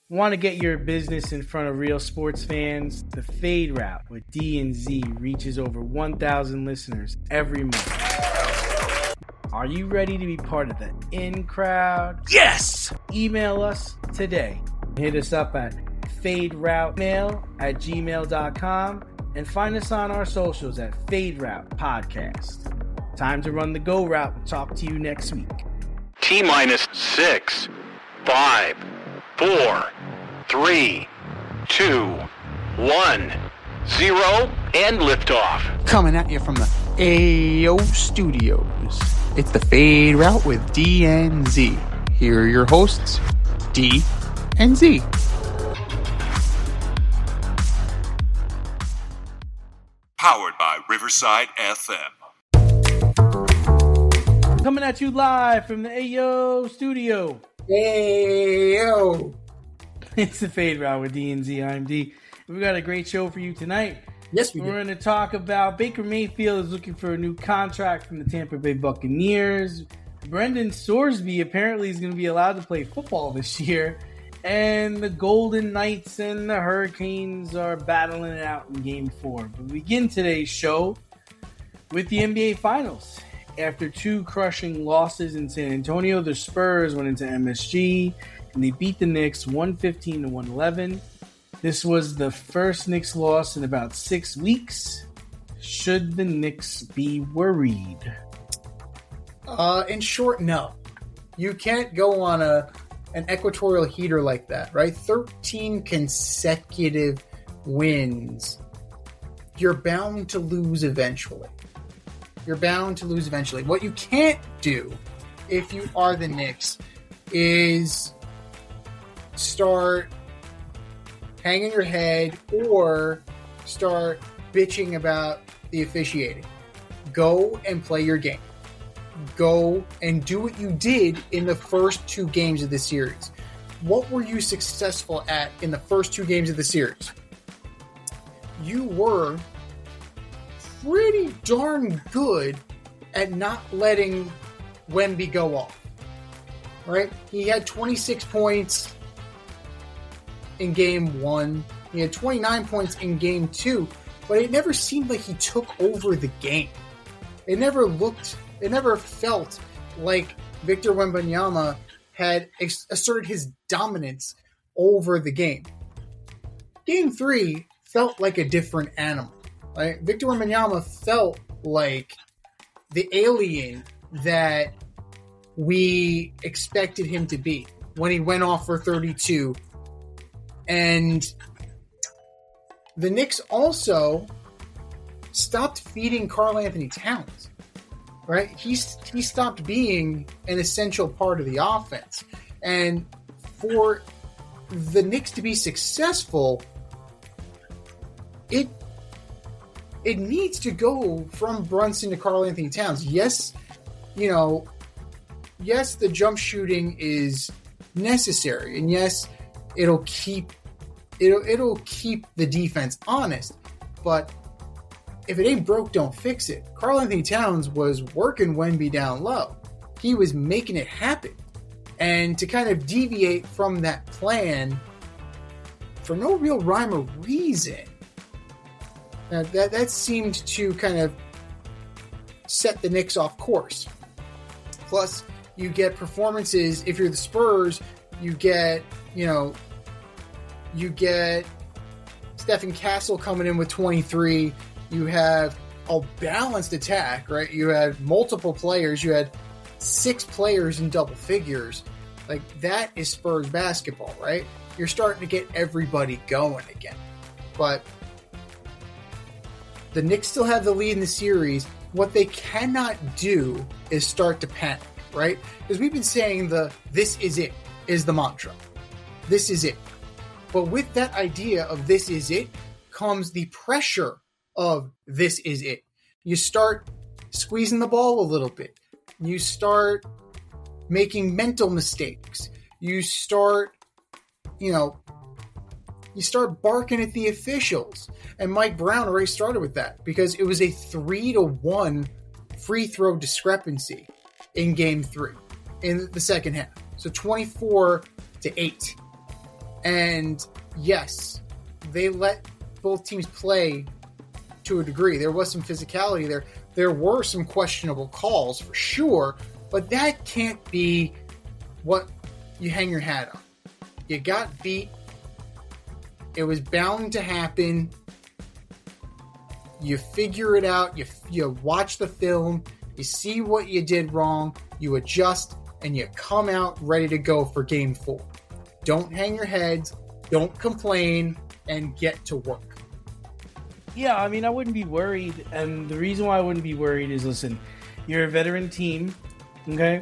Want to get your business in front of real sports fans? The Fade Route with D and Z reaches over 1,000 listeners every month. Are you ready to be part of the in crowd? Yes! Email us today. Hit us up at faderoutemail@gmail.com and find us on our socials at Fade Route Podcast. Time to run the go route and talk to you next week. T-minus 6, 5, 4, 3, 2, 1, 0, and liftoff. Coming at you from the AO Studios. It's the Fade Route with D and Z. Here are your hosts, D and Z. Powered by Riverside FM. Coming at you live from the AO Studio. Ayo! It's the Fade Route with D and Z. I'm D. We've got a great show for you tonight. Yes, we do. We're going to talk about Baker Mayfield is looking for a new contract from the Tampa Bay Buccaneers. Brendan Sorsby apparently is going to be allowed to play football this year. And the Golden Knights and the Hurricanes are battling it out in Game 4. But we begin today's show with the NBA Finals. After two crushing losses in San Antonio, the Spurs went into MSG and they beat the Knicks 115-111. This was the first Knicks loss in about 6 weeks. Should the Knicks be worried? In short, no. You can't go on an equatorial heater like that, right? 13 consecutive wins. You're bound to lose eventually. What you can't do if you are the Knicks is start hanging your head or start bitching about the officiating. Go and play your game. Go and do what you did in the first two games of the series. What were you successful at in the first two games of the series? You were pretty darn good at not letting Wemby go off. Right? He had 26 points in game 1. He had 29 points in game 2, but it never seemed like he took over the game. It never felt like Victor Wembanyama had asserted his dominance over the game. Game 3 felt like a different animal. Right? Victor Wembanyama felt like the alien that we expected him to be when he went off for 32. And the Knicks also stopped feeding Karl Anthony Towns. Right? He stopped being an essential part of the offense. And for the Knicks to be successful, it needs to go from Brunson to Karl Anthony Towns. Yes, the jump shooting is necessary, and yes, it'll keep the defense honest. But if it ain't broke, don't fix it. Karl Anthony Towns was working Wemby down low. He was making it happen. And to kind of deviate from that plan for no real rhyme or reason, that seemed to kind of set the Knicks off course. Plus, you get performances. If you're the Spurs, you get Stephen Castle coming in with 23. You have a balanced attack, right? You had multiple players. You had 6 players in double figures. Like, that is Spurs basketball, right? You're starting to get everybody going again. But the Knicks still have the lead in the series. What they cannot do is start to panic, right? Because we've been saying this is it is the mantra. This is it. But with that idea of this is it comes the pressure of this is it. You start squeezing the ball a little bit. You start making mental mistakes. You start barking at the officials. And Mike Brown already started with that because it was a 3-1 free throw discrepancy in game 3 in the second half. So 24-8. And yes, they let both teams play to a degree. There was some physicality there. There were some questionable calls for sure, but that can't be what you hang your hat on. You got beat. It was bound to happen. You figure it out. You watch the film. You see what you did wrong. You adjust, and you come out ready to go for Game 4. Don't hang your heads. Don't complain, and get to work. Yeah, I mean, I wouldn't be worried. And the reason why I wouldn't be worried is, listen, you're a veteran team, okay?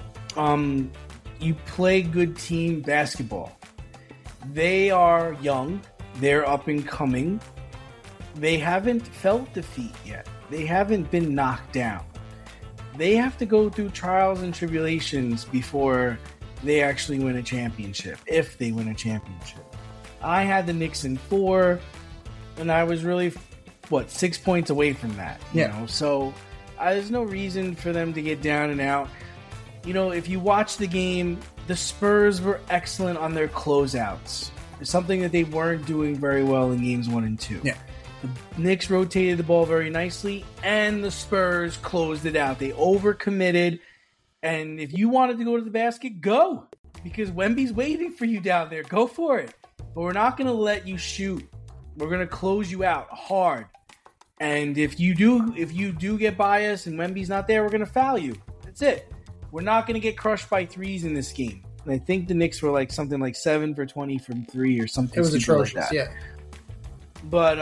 You play good team basketball. They are young. They're up and coming. They haven't felt defeat yet. They haven't been knocked down. They have to go through trials and tribulations before they actually win a championship, if they win a championship. I had the Knicks in 4, and I was really, 6 points away from that. You know? So there's no reason for them to get down and out. You know, if you watch the game, the Spurs were excellent on their closeouts. It's something that they weren't doing very well in games 1 and 2. Yeah. The Knicks rotated the ball very nicely, and the Spurs closed it out. They overcommitted, and if you wanted to go to the basket, go, because Wemby's waiting for you down there. Go for it. But we're not going to let you shoot. We're going to close you out hard. And if you do get by us and Wemby's not there, we're going to foul you. That's it. We're not going to get crushed by threes in this game. And I think the Knicks were something like 7 for 20 from 3 or something. It was atrocious, like that. yeah. But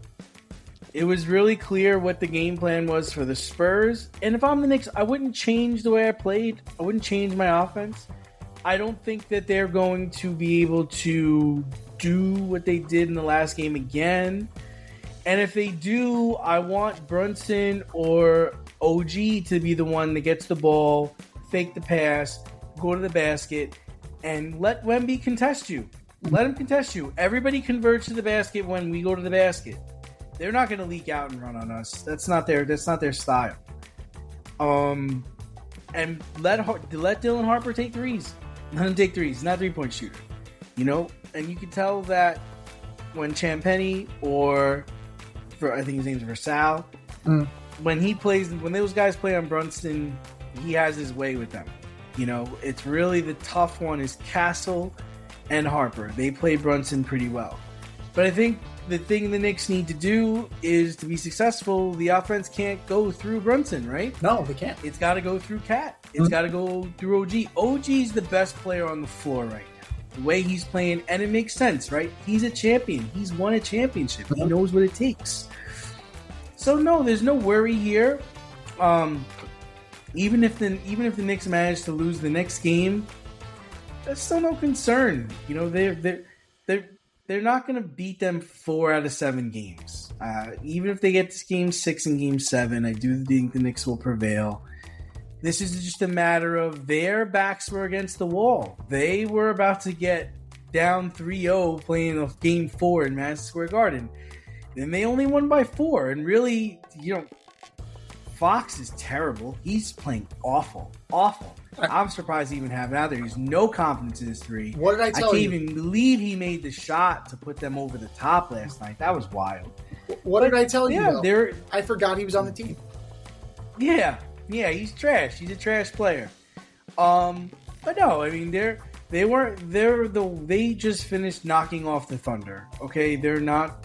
it was really clear what the game plan was for the Spurs. And if I'm the Knicks, I wouldn't change the way I played. I wouldn't change my offense. I don't think that they're going to be able to do what they did in the last game again. And if they do, I want Brunson or OG to be the one that gets the ball, fake the pass, go to the basket, and let Wemby contest you. Let him contest you. Everybody converts to the basket when we go to the basket. They're not going to leak out and run on us. That's not their style. And let Dylan Harper take threes. Let him take threes. He's not a 3-point shooter. You know? And you can tell that when Champagnie or I think his name's Versal, when those guys play on Brunson, he has his way with them. You know, it's really the tough one is Castle and Harper. They play Brunson pretty well. But I think the thing the Knicks need to do is to be successful, the offense can't go through Brunson, right? No, they can't. It's got to go through Cat. It's got to go through OG. OG's the best player on the floor right now. The way he's playing, and it makes sense, right? He's a champion. He's won a championship. He knows what it takes. So no, there's no worry here. Even if the Knicks manage to lose the next game, there's still no concern. You know, they're not going to beat them 4 out of 7 games. Even if they get to game 6 and game 7, I do think the Knicks will prevail. This is just a matter of their backs were against the wall. They were about to get down 3-0 playing a game 4 in Madison Square Garden. Then they only won by 4. And really, you know, Fox is terrible. He's playing awful. I'm surprised he even have it out there. He's no confidence in his 3. What did I tell you? I can't even believe he made the shot to put them over the top last night. That was wild. What did I tell you? Yeah, I forgot he was on the team. Yeah, he's trash. He's a trash player. But no, I mean they just finished knocking off the Thunder. Okay, they're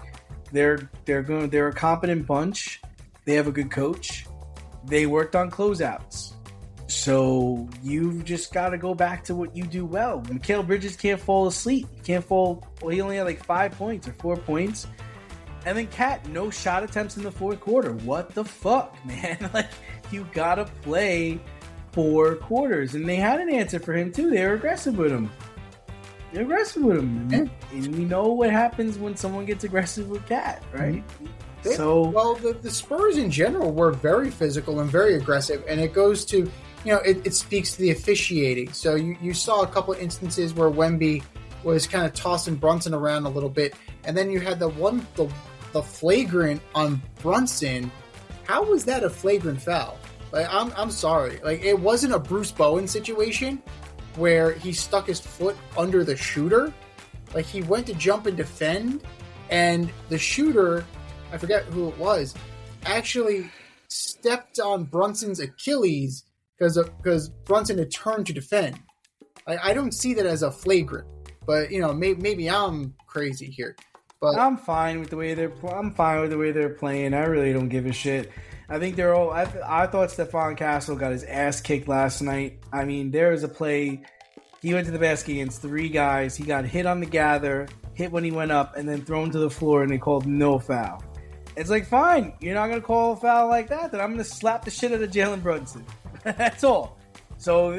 a competent bunch. They have a good coach. They worked on closeouts. So you've just got to go back to what you do well. Mikal Bridges can't fall asleep. He only had 5 points or 4 points. And then Cat, no shot attempts in the fourth quarter. What the fuck, man? You got to play 4 quarters. And they had an answer for him, too. They were aggressive with him. And you know what happens when someone gets aggressive with Cat, right? The Spurs in general were very physical and very aggressive. And it goes to... You know, it speaks to the officiating. So you saw a couple of instances where Wemby was kind of tossing Brunson around a little bit, and then you had the flagrant on Brunson. How was that a flagrant foul? I'm sorry. It wasn't a Bruce Bowen situation where he stuck his foot under the shooter. Like, he went to jump and defend, and the shooter, I forget who it was, actually stepped on Brunson's Achilles because Brunson had turned to defend. I don't see that as a flagrant, but maybe I'm crazy here. But I'm fine with the way they're playing. I really don't give a shit. I think they're all. I thought Stephon Castle got his ass kicked last night. I mean, there was a play. He went to the basket against 3 guys. He got hit on the gather, hit when he went up, and then thrown to the floor, and they called no foul. It's like, fine, you're not going to call a foul like that, then I'm going to slap the shit out of Jalen Brunson. That's all. So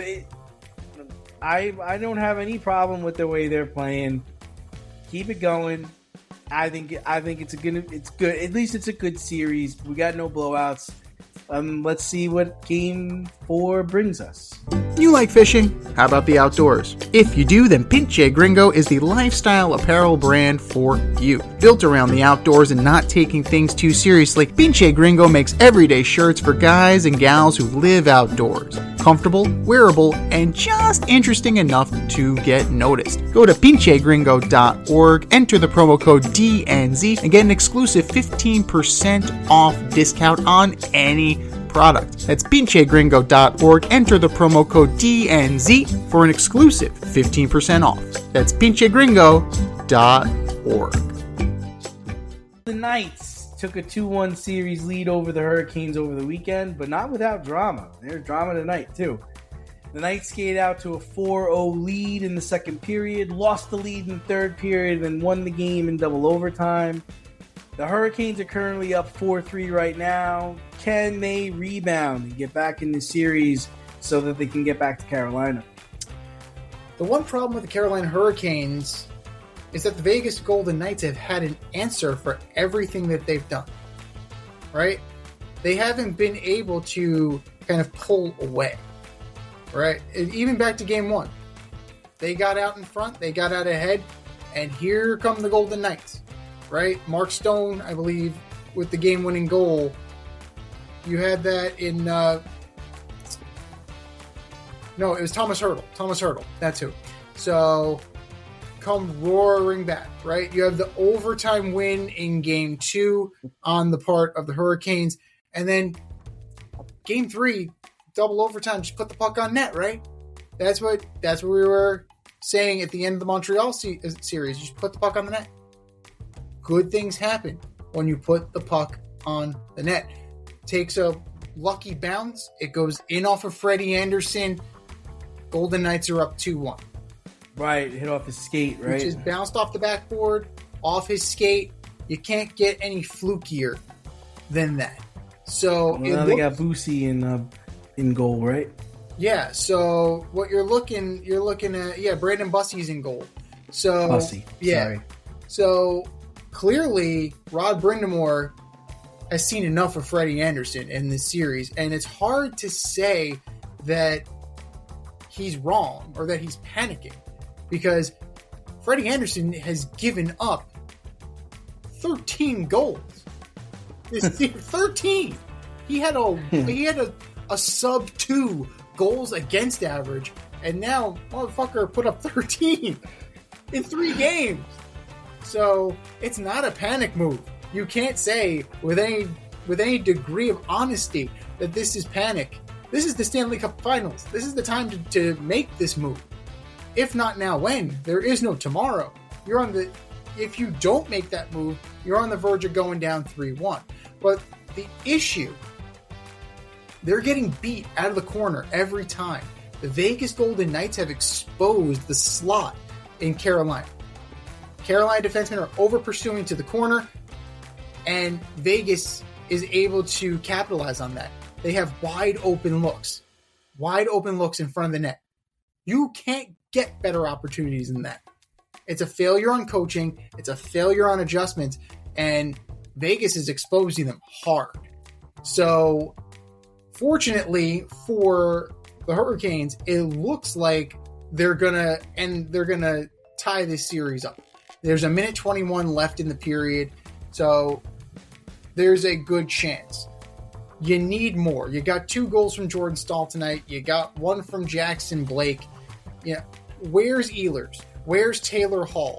I don't have any problem with the way they're playing. Keep it going. I think it's good. At least it's a good series. We got no blowouts. Let's see what Game 4 brings us. You like fishing? How about the outdoors? If you do, then Pinche Gringo is the lifestyle apparel brand for you. Built around the outdoors and not taking things too seriously, Pinche Gringo makes everyday shirts for guys and gals who live outdoors. Comfortable, wearable, and just interesting enough to get noticed. Go to pinchegringo.org, enter the promo code DNZ, and get an exclusive 15% off discount on any product. That's pinchegringo.org. Enter the promo code DNZ for an exclusive 15% off. That's pinchegringo.org. The Knights took a 2-1 series lead over the Hurricanes over the weekend, but not without drama. There's drama tonight, too. The Knights skated out to a 4-0 lead in the second period, lost the lead in the third period, and won the game in double overtime. The Hurricanes are currently up 4-3 right now. Can they rebound and get back in the series so that they can get back to Carolina? the one problem with the Carolina Hurricanes is that the Vegas Golden Knights have had an answer for everything that they've done, right? They haven't been able to kind of pull away, right? Even back to game one, they got out in front, they got out ahead, and here come the Golden Knights, right? Mark Stone, I believe, with the game-winning goal. You had that in... no, it was Thomas Hertl. Thomas Hertl, that's who. So, come roaring back, right? You have the overtime win in game two on the part of the Hurricanes. And then game three, double overtime, just put the puck on net, right? That's what we were saying at the end of the Montreal series. You just put the puck on the net. Good things happen when you put the puck on the net. Takes a lucky bounce. It goes in off of Freddie Anderson. Golden Knights are up 2-1. Right, hit off his skate, right? Which is bounced off the backboard, off his skate. You can't get any flukier than that. So now they got Boosie in goal, right? Yeah. So what you're looking at, Brandon Bussey's in goal. So Bussey, yeah. Sorry. So clearly, Rod Brind'Amour has seen enough of Freddie Anderson in this series, and it's hard to say that he's wrong or that he's panicking, because Freddie Anderson has given up 13 goals. 13. He had a sub 2 goals against average, and now motherfucker put up 13 in 3 games. So it's not a panic move. You can't say with any degree of honesty that this is panic. This is the Stanley Cup Finals. This is the time to make this move. If not now, when? There is no tomorrow. If you don't make that move, you're on the verge of going down 3-1. But the issue, they're getting beat out of the corner every time. The Vegas Golden Knights have exposed the slot in Carolina. Carolina defensemen are over-pursuing to the corner, and Vegas is able to capitalize on that. They have wide open looks in front of the net. You can't get better opportunities than that. It's a failure on coaching. It's a failure on adjustments, and Vegas is exposing them hard. So, fortunately for the Hurricanes, it looks like they're gonna tie this series up. There's a minute 21 left in the period, so there's a good chance. You need more. You got 2 goals from Jordan Staal tonight. You got 1 from Jackson Blake. Yeah, where's Ehlers? Where's Taylor Hall?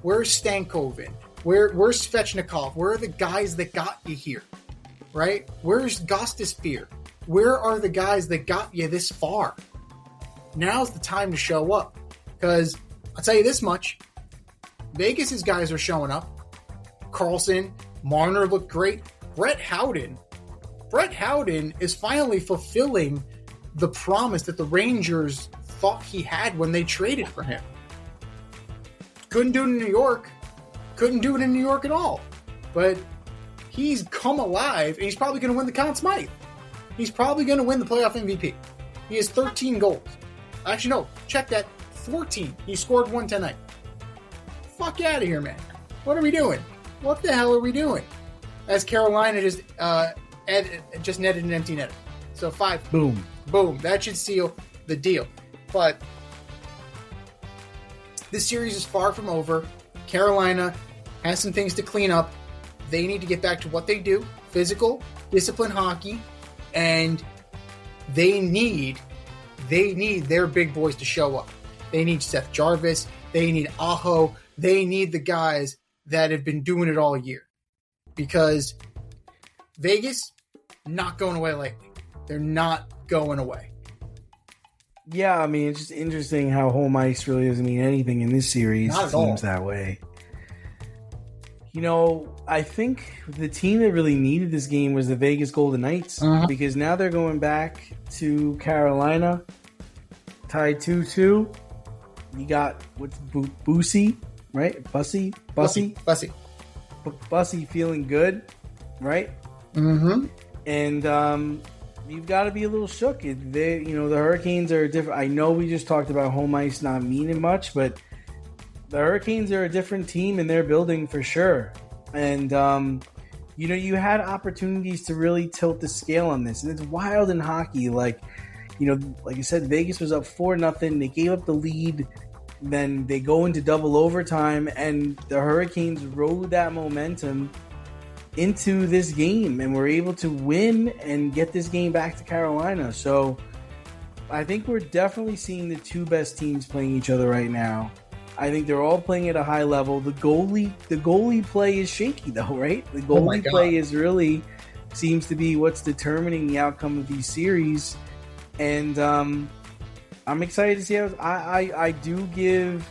Where's Stankoven? Where's Svechnikov? Where are the guys that got you here? Right? Where's Gostisbehere? Where are the guys that got you this far? Now's the time to show up. Because I'll tell you this much. Vegas's guys are showing up. Carlson, Marner looked great. Brett Howden is finally fulfilling the promise that the Rangers thought he had when they traded for him. Couldn't do it in New York. Couldn't do it in New York at all. But he's come alive, and he's probably going to win the Conn Smythe. He's probably going to win the playoff MVP. He has 13 goals. Actually, no. Check that. 14. He scored one tonight. Fuck out of here, man. What are we doing? What the hell are we doing? As Carolina just netted an empty netter. So 5. Boom. Boom. That should seal the deal. But this series is far from over. Carolina has some things to clean up. They need to get back to what they do. Physical, disciplined hockey. And they need their big boys to show up. They need Seth Jarvis. They need Aho. They need the guys that have been doing it all year. Because Vegas, not going away lately. They're not going away. Yeah, I mean, it's just interesting how home ice really doesn't mean anything in this series. Not at it seems that way. You know, I think the team that really needed this game was the Vegas Golden Knights. Because now they're going back to Carolina, tied 2-2. You got, what's Bussy, right? Bussy feeling good, right? Mm-hmm. And you've got to be a little shook. The Hurricanes are different. I know we just talked about home ice not meaning much, but the Hurricanes are a different team in their building for sure. And, you had opportunities to really tilt the scale on this. And it's wild in hockey. Like I said, Vegas was up 4-0. They gave up the lead. Then they go into double overtime, and the Hurricanes rode that momentum into this game and were able to win and get this game back to Carolina. So I think we're definitely seeing the two best teams playing each other right now. I think they're all playing at a high level. The goalie play is shaky though, right? The goalie play is really seems to be what's determining the outcome of these series. And I'm excited to see how I do give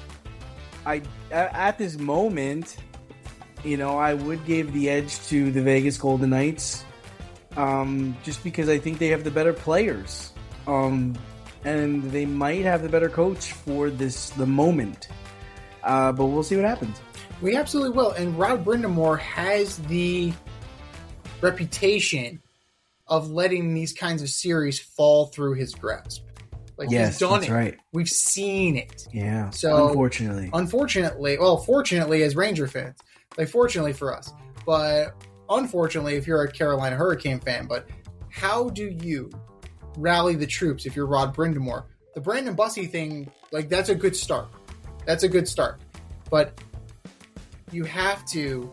at this moment, I would give the edge to the Vegas Golden Knights, just because I think they have the better players, and they might have the better coach for the moment. But we'll see what happens. We absolutely will. And Rod Brind'Amour has the reputation of letting these kinds of series fall through his grasp. Like, yes, he's done that's it. Right. We've seen it. Yeah. So unfortunately, fortunately as Ranger fans, like fortunately for us, but unfortunately if you're a Carolina Hurricane fan. But how do you rally the troops if you're Rod Brind'Amour? The Brandon Bussy thing, like, that's a good start. But you have to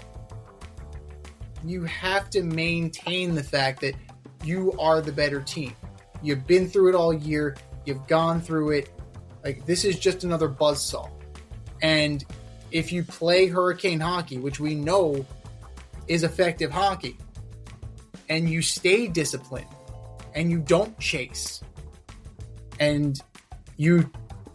maintain the fact that you are the better team. You've been through it all year. You've gone through it. Like, this is just another buzzsaw. And if you play Hurricane hockey, which we know is effective hockey, and you stay disciplined, and you don't chase, and you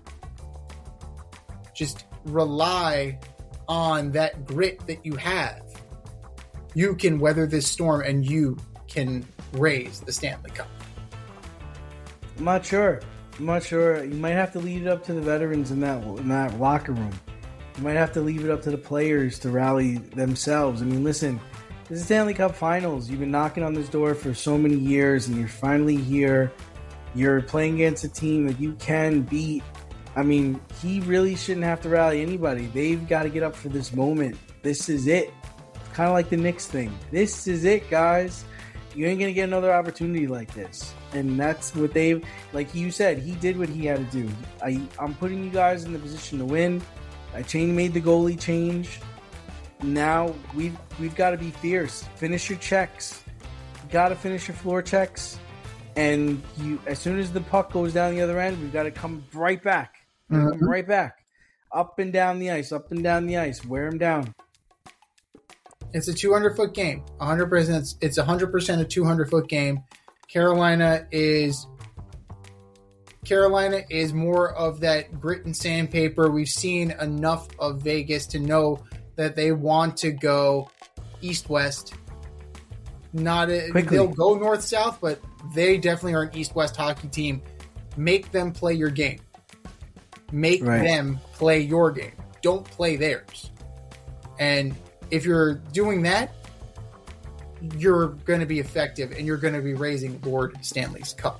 just rely on that grit that you have, you can weather this storm and you can raise the Stanley Cup. I'm not sure. You might have to leave it up to the veterans in that locker room. You might have to leave it up to the players to rally themselves. I mean, listen, this is Stanley Cup Finals. You've been knocking on this door for so many years, and you're finally here. You're playing against a team that you can beat. I mean, he really shouldn't have to rally anybody. They've got to get up for this moment. This is it. It's kind of like the Knicks thing. This is it, guys. You ain't going to get another opportunity like this. And that's what like you said, he did what he had to do. I'm putting you guys in the position to win. I made the goalie change. Now we've got to be fierce. Finish your checks. You got to finish your floor checks. And as soon as the puck goes down the other end, we've got to come right back. Come right back. Up and down the ice, up and down the ice. Wear him down. It's a 200-foot game. 100%. It's 100% a 200-foot game. Carolina is more of that grit and sandpaper. We've seen enough of Vegas to know that they want to go east-west. They'll go north-south, but they definitely are an east-west hockey team. Make them play your game. Make them play your game. Don't play theirs. And if you're doing that, you're going to be effective, and you're going to be raising Lord Stanley's Cup.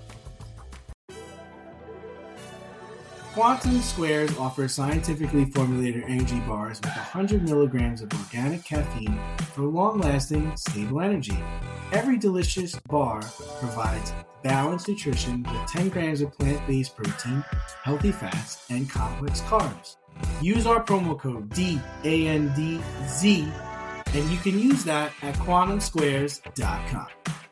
Quantum Squares offers scientifically formulated energy bars with 100 milligrams of organic caffeine for long-lasting, stable energy. Every delicious bar provides balanced nutrition with 10 grams of plant-based protein, healthy fats, and complex carbs. Use our promo code DANDZ, and you can use that at quantumsquares.com.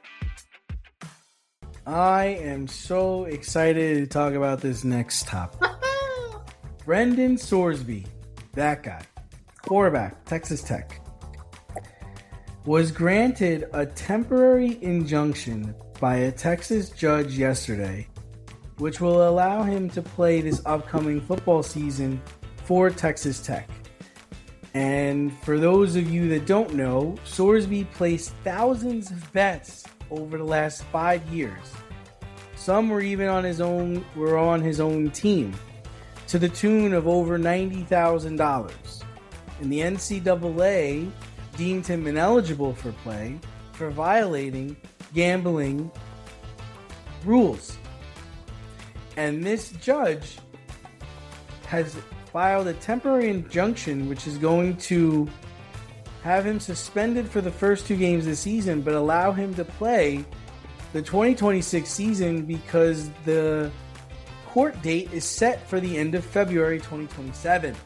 I am so excited to talk about this next topic. Brendan Sorsby, that guy, quarterback, Texas Tech, was granted a temporary injunction by a Texas judge yesterday, which will allow him to play this upcoming football season for Texas Tech. And for those of you that don't know, Sorsby placed thousands of bets over the last 5 years. Some were even on his own team, to the tune of over $90,000. And the NCAA deemed him ineligible for play for violating gambling rules. And this judge has filed a temporary injunction which is going to have him suspended for the first 2 games of the season, but allow him to play the 2026 season because the court date is set for the end of February 2027.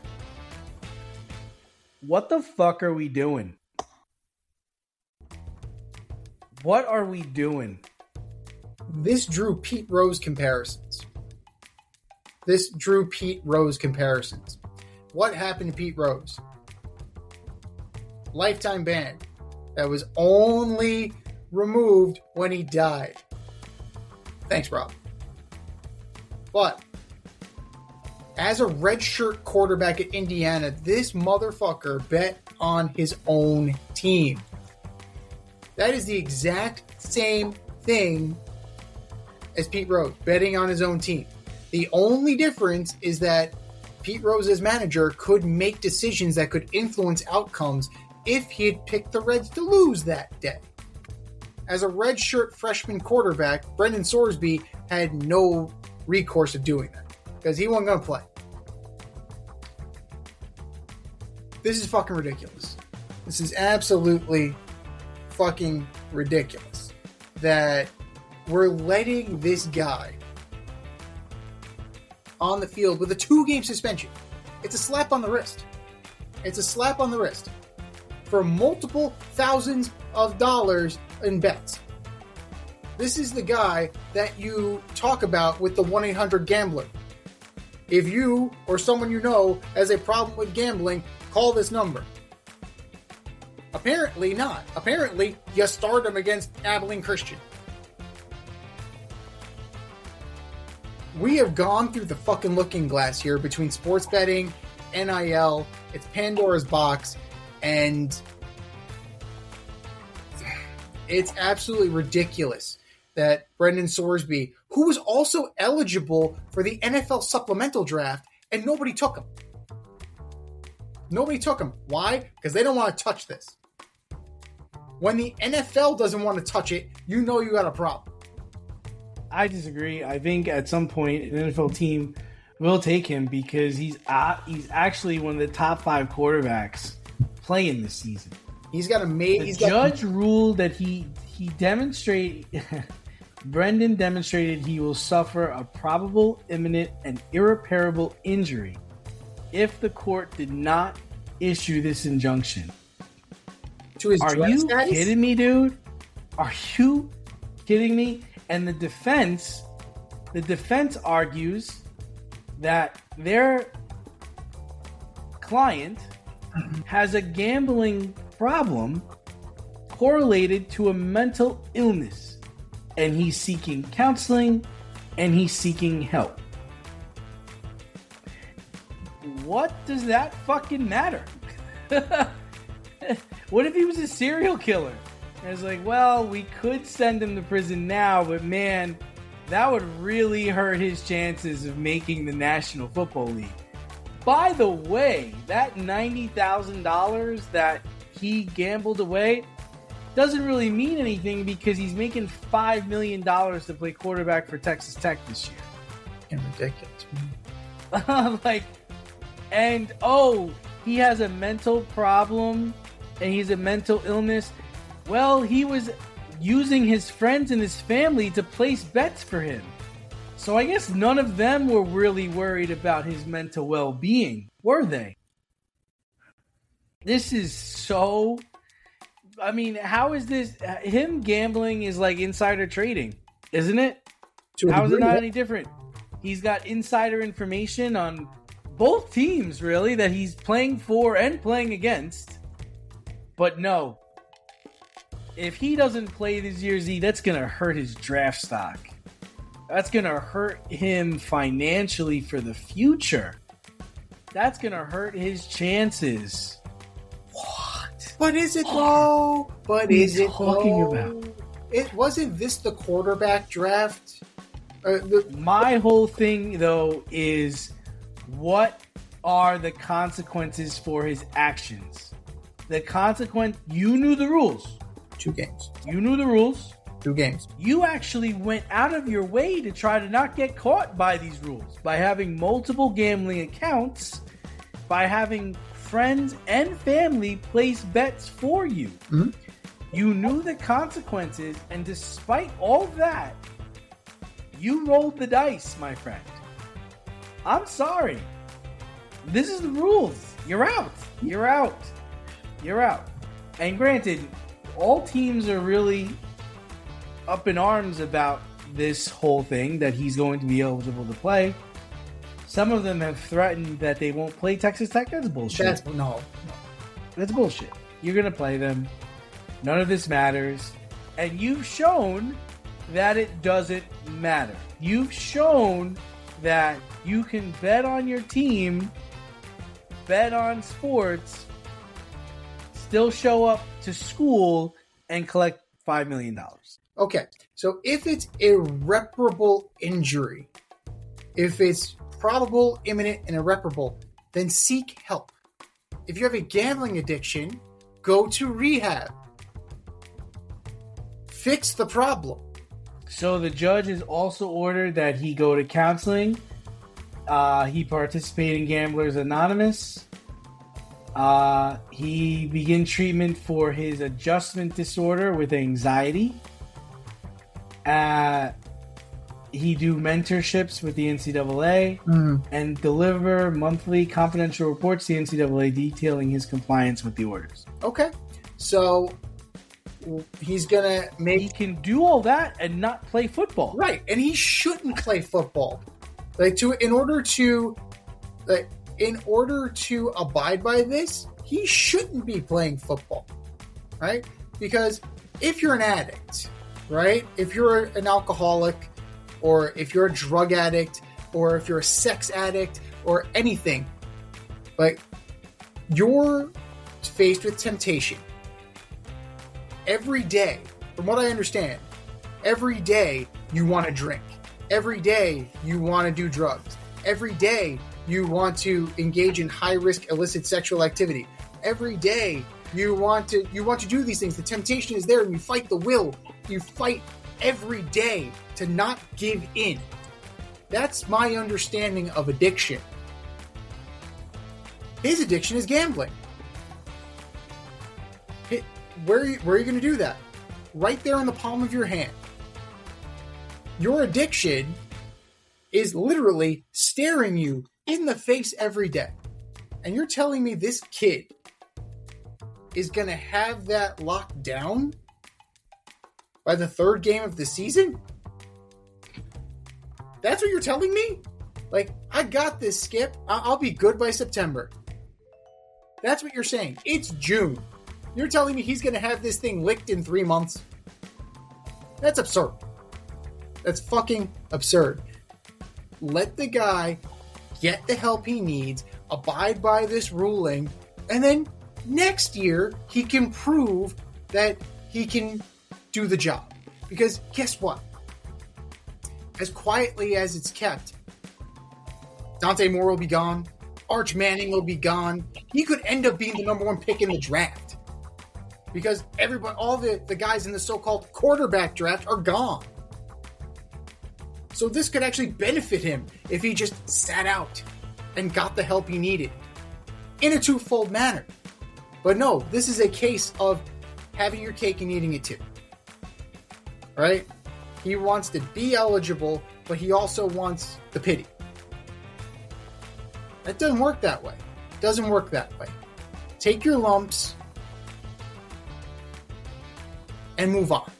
What the fuck are we doing? What are we doing? This drew Pete Rose comparisons. What happened to Pete Rose? Lifetime ban that was only removed when he died. Thanks, Rob. But as a redshirt quarterback at Indiana, this motherfucker bet on his own team. That is the exact same thing as Pete Rose, betting on his own team. The only difference is that Pete Rose, as manager, could make decisions that could influence outcomes if he had picked the Reds to lose that day. As a redshirt freshman quarterback, Brendan Sorsby had no recourse of doing that because he wasn't going to play. This is fucking ridiculous. This is absolutely fucking ridiculous that we're letting this guy on the field with a 2-game suspension. It's a slap on the wrist. For multiple thousands of dollars in bets. This is the guy that you talk about with the 1-800-GAMBLER. If you or someone you know has a problem with gambling, call this number. Apparently not. Apparently, you start him against Abilene Christian. We have gone through the fucking looking glass here between sports betting, NIL, it's Pandora's box, and it's absolutely ridiculous that Brendan Sorsby, who was also eligible for the NFL supplemental draft, and nobody took him. Why? Because they don't want to touch this. When the NFL doesn't want to touch it, you know you got a problem. I disagree. I think at some point an NFL team will take him because he's actually one of the top 5 quarterbacks playing this season. The judge ruled that he demonstrated. Brendan demonstrated he will suffer a probable, imminent, and irreparable injury if the court did not issue this injunction. To his Are you kidding me, dude? Are you kidding me? And the defense argues that client has a gambling problem correlated to a mental illness, and he's seeking counseling and he's seeking help. What does that fucking matter? What if he was a serial killer? And it's like, well, we could send him to prison now, but man, that would really hurt his chances of making the National Football League. By the way, that $90,000 that he gambled away doesn't really mean anything because he's making $5 million to play quarterback for Texas Tech this year. And ridiculous. He has a mental problem and he's a mental illness. Well, he was using his friends and his family to place bets for him. So I guess none of them were really worried about his mental well-being, were they? This is so... I mean, how is this... Him gambling is like insider trading, isn't it? How is it not any different? He's got insider information on both teams, really, that he's playing for and playing against. But no. If he doesn't play this year's Z, that's going to hurt his draft stock. That's going to hurt him financially for the future. That's going to hurt his chances. What? But is it though? But is it talking about? It wasn't this the quarterback draft? My whole thing though is, what are the consequences for his actions? The consequence, you knew the rules. 2 games. You knew the rules. 2 games. You actually went out of your way to try to not get caught by these rules, by having multiple gambling accounts, by having friends and family place bets for you. Mm-hmm. You knew the consequences, and despite all that, you rolled the dice, my friend. I'm sorry. This is the rules. You're out. You're out. You're out. And granted, all teams are really up in arms about this whole thing, that he's going to be eligible to play. Some of them have threatened that they won't play Texas Tech. That's bullshit. That's bullshit. You're going to play them. None of this matters. And you've shown that it doesn't matter. You've shown that you can bet on your team, bet on sports, still show up to school and collect $5 million. Okay, so if it's irreparable injury, if it's probable, imminent, and irreparable, then seek help. If you have a gambling addiction, go to rehab. Fix the problem. So the judge has also ordered that he go to counseling. He participate in Gamblers Anonymous. He begin treatment for his adjustment disorder with anxiety. He do mentorships with the NCAA and deliver monthly confidential reports to the NCAA detailing his compliance with the orders. Okay, so he's gonna make... He can do all that and not play football. Right, and he shouldn't play football. In order to abide by this, he shouldn't be playing football, right? Because if you're an addict, right? If you're an alcoholic, or if you're a drug addict, or if you're a sex addict, or anything, like, you're faced with temptation. Every day, from what I understand, every day you want to drink. Every day you want to do drugs. Every day you want to engage in high-risk illicit sexual activity. Every day you want to do these things. The temptation is there, and you fight the will. You fight every day to not give in. That's my understanding of addiction. His addiction is gambling. Where are you going to do that? Right there in the palm of your hand. Your addiction is literally staring you in the face every day. And you're telling me this kid is going to have that locked down by the 3rd game of the season? That's what you're telling me? Like, I got this, Skip. I'll be good by September. That's what you're saying. It's June. You're telling me he's going to have this thing licked in 3 months? That's absurd. That's fucking absurd. Let the guy get the help he needs, abide by this ruling, and then next year he can prove that he can do the job. Because guess what? As quietly as it's kept, Dante Moore will be gone. Arch Manning will be gone. He could end up being the number 1 pick in the draft. Because everybody, all the guys in the so-called quarterback draft are gone. So this could actually benefit him if he just sat out and got the help he needed in a twofold manner. But no, this is a case of having your cake and eating it too. Right? He wants to be eligible, but he also wants the pity. That doesn't work that way. It doesn't work that way. Take your lumps and move on.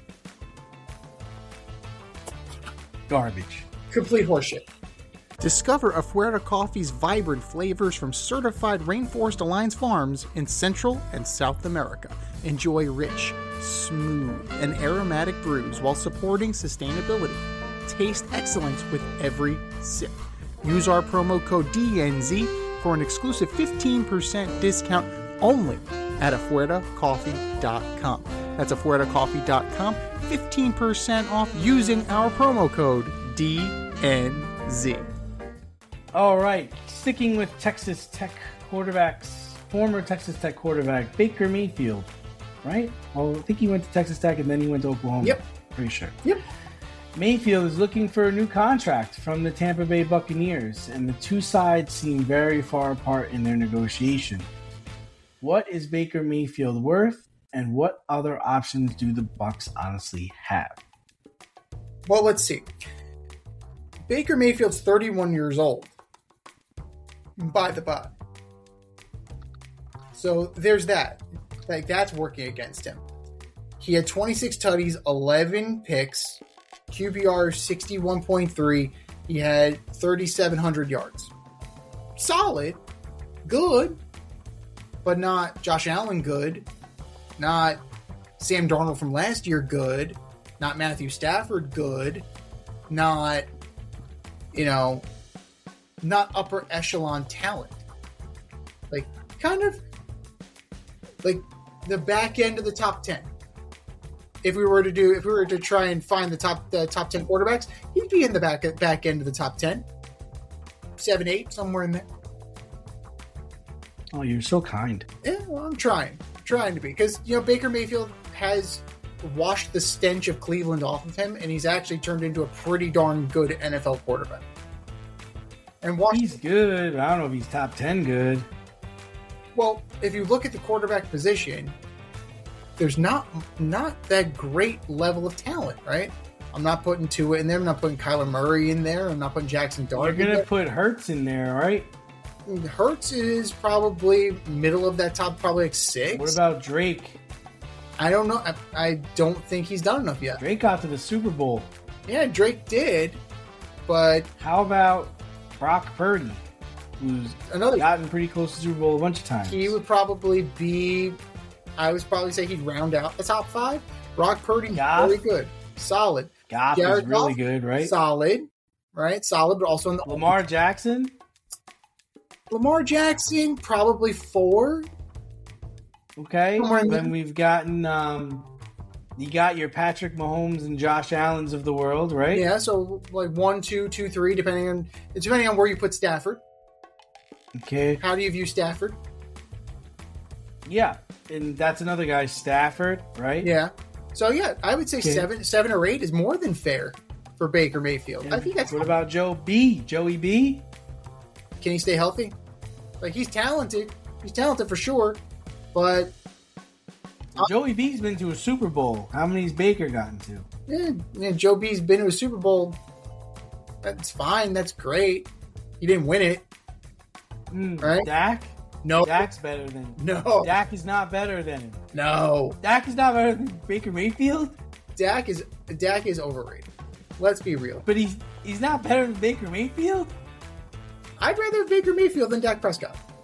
Garbage. Complete horseshit. Discover Afuera Coffee's vibrant flavors from certified Rainforest Alliance farms in Central and South America. Enjoy rich, smooth, and aromatic brews while supporting sustainability. Taste excellence with every sip. Use our promo code DNZ for an exclusive 15% discount only at afueracoffee.com. That's afueracoffee.com, 15% off using our promo code DNZ. All right, sticking with Texas Tech quarterbacks, former Texas Tech quarterback Baker Mayfield, right? Well, I think he went to Texas Tech and then he went to Oklahoma. Yep. Pretty sure. Yep. Mayfield is looking for a new contract from the Tampa Bay Buccaneers, and the two sides seem very far apart in their negotiation. What is Baker Mayfield worth, and what other options do the Bucs honestly have? Well, let's see. Baker Mayfield's 31 years old. By the by. So there's that. Like, that's working against him. He had 26 tutties, 11 picks, QBR 61.3. He had 3,700 yards. Solid. Good. But not Josh Allen good. Not Sam Darnold from last year good. Not Matthew Stafford good. Not, not upper echelon talent. Like, kind of like the back end of the top 10. If we were to try and find the top 10 quarterbacks, he'd be in the back end of the top 10. 7, 8, somewhere in there. Oh, you're so kind. Yeah, well, I'm trying to be, because Baker Mayfield has washed the stench of Cleveland off of him, and he's actually turned into a pretty darn good NFL quarterback. And he's good. I don't know if he's top 10 good. Well, if you look at the quarterback position, there's not that great level of talent, right? I'm not putting Tua in there. I'm not putting Kyler Murray in there. I'm not putting Jackson Dart. You're going to put Hurts in there, right? Hurts is probably middle of that top, probably like 6. What about Drake? I don't know. I don't think he's done enough yet. Drake got to the Super Bowl. Yeah, Drake did, but... How about Brock Purdy, who's gotten pretty close to the Super Bowl a bunch of times? He would probably be... I would probably say he'd round out the top 5. Brock Purdy, very good. Solid. Goff is really good, right? Solid, right? Solid, but also in the... Lamar Jackson, probably 4. Okay. Then we've gotten... you got your Patrick Mahomes and Josh Allens of the world, right? Yeah, so like 1, 2, 2, 3, depending on where you put Stafford. Okay. How do you view Stafford? Yeah, and that's another guy, Stafford, right? Yeah. So yeah, I would say 7 or 8 is more than fair for Baker Mayfield. And I think that's. What about Joey B? Can he stay healthy? Like, he's talented. He's talented for sure, but Joey B's been to a Super Bowl. How many's Baker gotten to? Yeah, Joe B's been to a Super Bowl. That's fine. That's great. He didn't win it. Right? Dak? No. Dak's better than him. No. Dak is not better than him. No. Dak is not better than Baker Mayfield? Dak is overrated. Let's be real. But he's not better than Baker Mayfield? I'd rather have Baker Mayfield than Dak Prescott.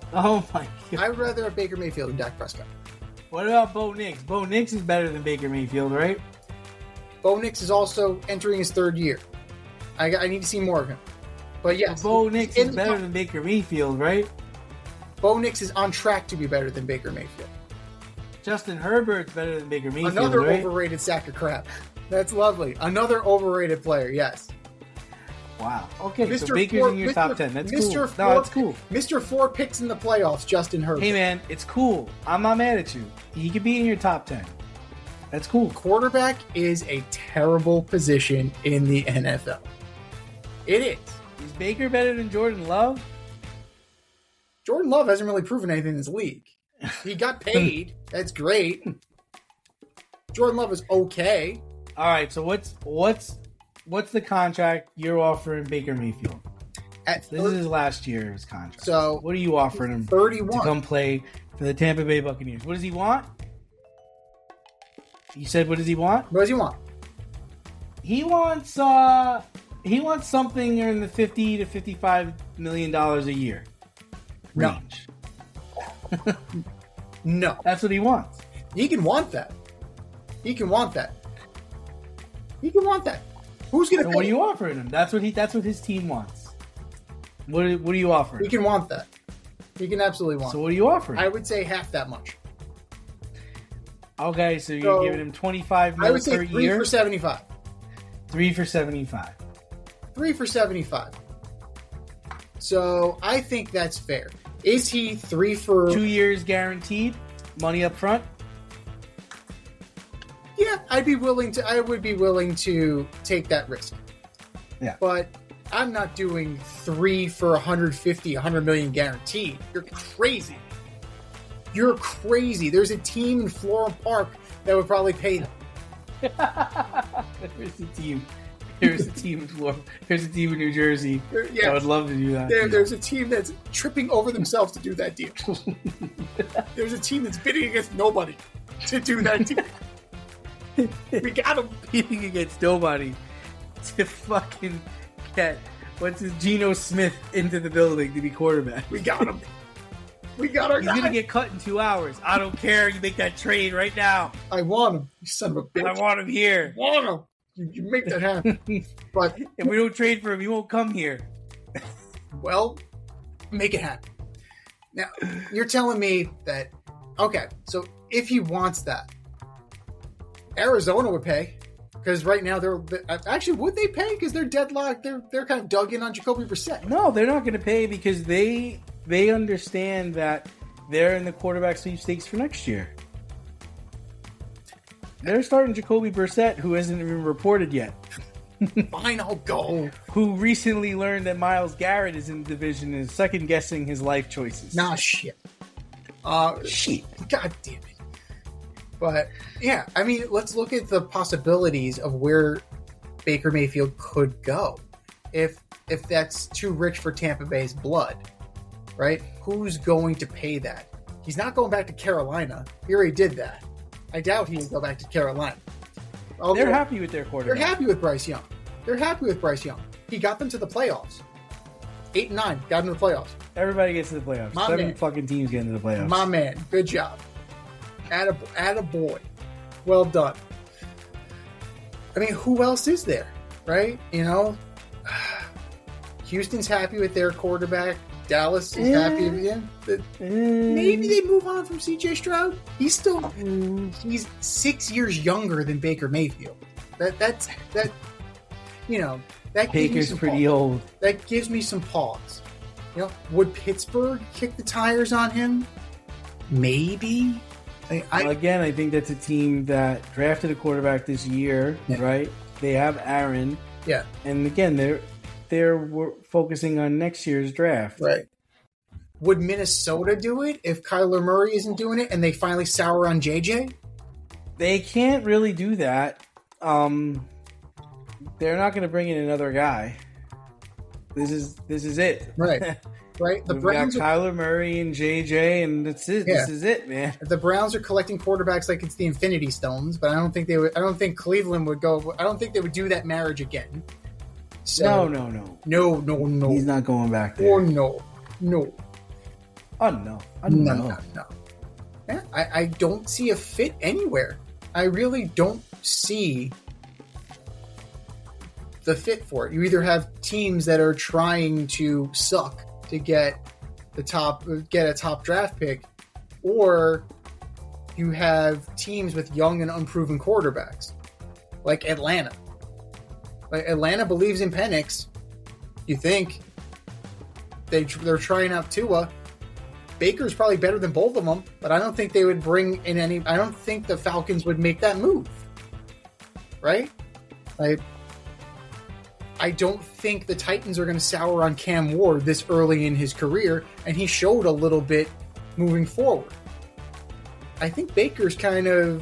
Oh my god. I would rather have Baker Mayfield than Dak Prescott. What about Bo Nix? Bo Nix is better than Baker Mayfield, right? Bo Nix is also entering his third year. I need to see more of him. But yes, Bo Nix is better than Baker Mayfield, right? Bo Nix is on track to be better than Baker Mayfield. Justin Herbert's better than Baker Mayfield, Another right? overrated sack of crap. That's lovely. Another overrated player, yes. Wow. Okay, Mr. so Baker's in your top 10. That's cool. No, that's cool. Mr. 4 picks in the playoffs, Justin Herbert. Hey, man, it's cool. I'm not mad at you. He could be in your top 10. That's cool. Quarterback is a terrible position in the NFL. It is. Is Baker better than Jordan Love? Jordan Love hasn't really proven anything in this league. He got paid. That's great. Jordan Love is okay. All right, so what's the contract you're offering Baker Mayfield? This is his last year's contract. So what are you offering him 31 to come play for the Tampa Bay Buccaneers? What does he want? You said what does he want? What does he want? He wants something in the $50 to $55 million a year range. No. That's what he wants. He can want that. He can want that. Who's going to pay? What are you offering him? That's what his team wants. What are you offering? He can want that. He can absolutely want. So what are you offering? I would say half that much. Okay, so you're giving him $25 million per year. I would say 3 for 75. 3 for 75. 3 for 75. So I think that's fair. Is he 3 for 2 years guaranteed? Money up front? Yeah, I would be willing to take that risk. Yeah. But I'm not doing 3 for 150, 100 million guaranteed. You're crazy. There's a team in Florham Park that would probably pay them. There's a team in Florida. There's a team in New Jersey. Yeah. I would love to do that. There's a team that's tripping over themselves to do that deal. There's a team that's bidding against nobody to do that deal. We got him. Bidding against nobody to fucking get Geno Smith into the building to be quarterback. We got him. We got our guy. He's going to get cut in 2 hours. I don't care. You make that trade right now. I want him. You son of a bitch. I want him here. Want him. You make that happen. But if we don't trade for him, he won't come here. Well, make it happen. Now, you're telling me that, okay, so if he wants that, Arizona would pay. Because right now, actually, would they pay? Because they're deadlocked. They're kind of dug in on Jacoby Brissett. No, they're not going to pay because they understand that they're in the quarterback sweepstakes for next year. They're starting Jacoby Brissett, who hasn't even reported yet. Fine, I'll go. Who recently learned that Myles Garrett is in the division and is second guessing his life choices. Nah, shit. Shit. God damn it. But yeah, I mean, let's look at the possibilities of where Baker Mayfield could go. If that's too rich for Tampa Bay's blood, right? Who's going to pay that? He's not going back to Carolina. He already did that. I doubt he would go back to Carolina. They're happy with their quarterback. They're happy with Bryce Young. He got them to the playoffs. 8-9, got them to the playoffs. Everybody gets to the playoffs. Seven fucking teams get into the playoffs. My man, good job. Atta boy. Well done. I mean, who else is there, right? You know, Houston's happy with their quarterback. Dallas is happy with him. Maybe they move on from C.J. Stroud. He's 6 years younger than Baker Mayfield. That you know, that Baker's pretty old. That gives me some pause. You know, would Pittsburgh kick the tires on him? Maybe. I think that's a team that drafted a quarterback this year, right? They have Aaron. Yeah. And again, they're focusing on next year's draft. Right. Would Minnesota do it if Kyler Murray isn't doing it and they finally sour on JJ? They can't really do that. They're not going to bring in another guy. This is it. Right. Right. We've got Kyler Murray and JJ, and that's it. Yeah. This is it, man. The Browns are collecting quarterbacks like it's the Infinity Stones, but I don't think they would. I don't think Cleveland would go. I don't think they would do that marriage again. So, No. No. He's not going back there. Or no. Oh, no. No. Yeah, I don't see a fit anywhere. I really don't see the fit for it. You either have teams that are trying to suck to get a top draft pick, or you have teams with young and unproven quarterbacks, like Atlanta. Like Atlanta believes in Penix. You think they're trying out Tua. Baker's probably better than both of them, but I don't think they would bring in any. I don't think the Falcons would make that move, right? I don't think the Titans are going to sour on Cam Ward this early in his career, and he showed a little bit moving forward. I think Baker's going to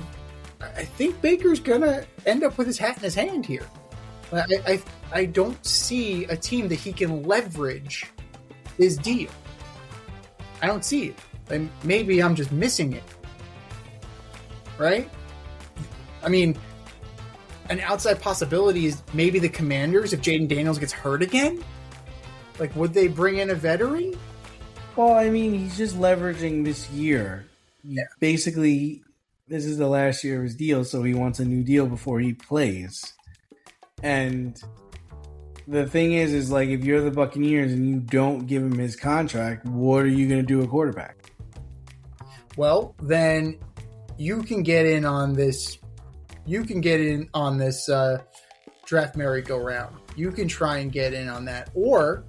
end up with his hat in his hand here. I don't see a team that he can leverage his deal. I don't see it. And maybe I'm just missing it. Right? I mean, an outside possibility is maybe the Commanders if Jaden Daniels gets hurt again. Like, would they bring in a veteran? Well, I mean, he's just leveraging this year. Yeah. Basically, this is the last year of his deal, so he wants a new deal before he plays. And the thing is like, if you're the Buccaneers and you don't give him his contract, what are you going to do at quarterback? Well, then you can get in on this. You can get in on this draft merry-go-round. You can try and get in on that. Or,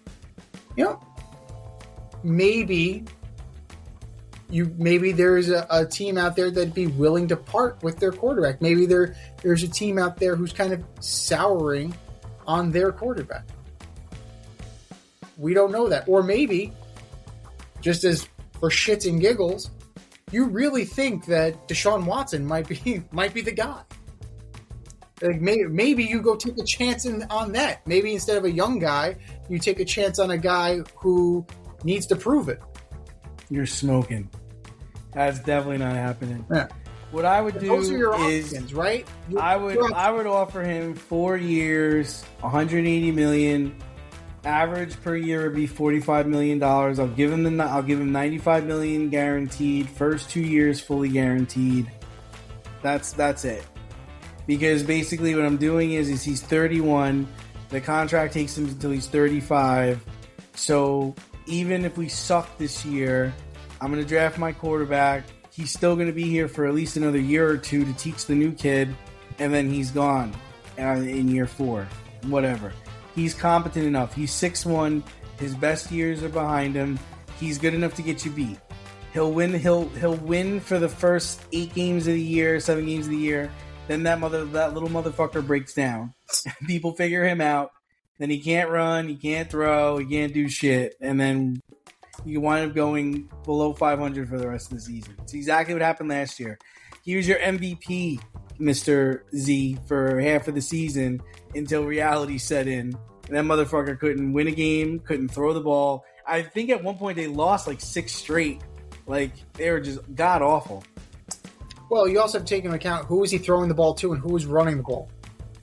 maybe there's a team out there that'd be willing to part with their quarterback. Maybe there's a team out there who's kind of souring on their quarterback. We don't know that. Or maybe, just as for shits and giggles, you really think that Deshaun Watson might be the guy. Like maybe you go take a chance on that. Maybe instead of a young guy, you take a chance on a guy who needs to prove it. You're smoking. That's definitely not happening. Yeah. What I would do is options, right? I would offer him 4 years, $180 million. Average per year would be $45 million. I'll give him $95 million guaranteed. First 2 years fully guaranteed. That's it. Because basically what I'm doing is he's 31. The contract takes him until he's 35. So even if we suck this year, I'm going to draft my quarterback. He's still going to be here for at least another year or two to teach the new kid, and then he's gone in year 4. Whatever. He's competent enough. He's 6'1". His best years are behind him. He's good enough to get you beat. He'll win. He'll win for the first 8 games of the year, 7 games of the year. Then that little motherfucker breaks down. People figure him out. Then he can't run. He can't throw. He can't do shit. And then you wind up going below 500 for the rest of the season. It's exactly what happened last year. He was your MVP, Mr. Z, for half of the season until reality set in. And that motherfucker couldn't win a game, couldn't throw the ball. I think at one point they lost like 6 straight. Like, they were just god-awful. Well, you also have to take into account who was he throwing the ball to and who was running the ball.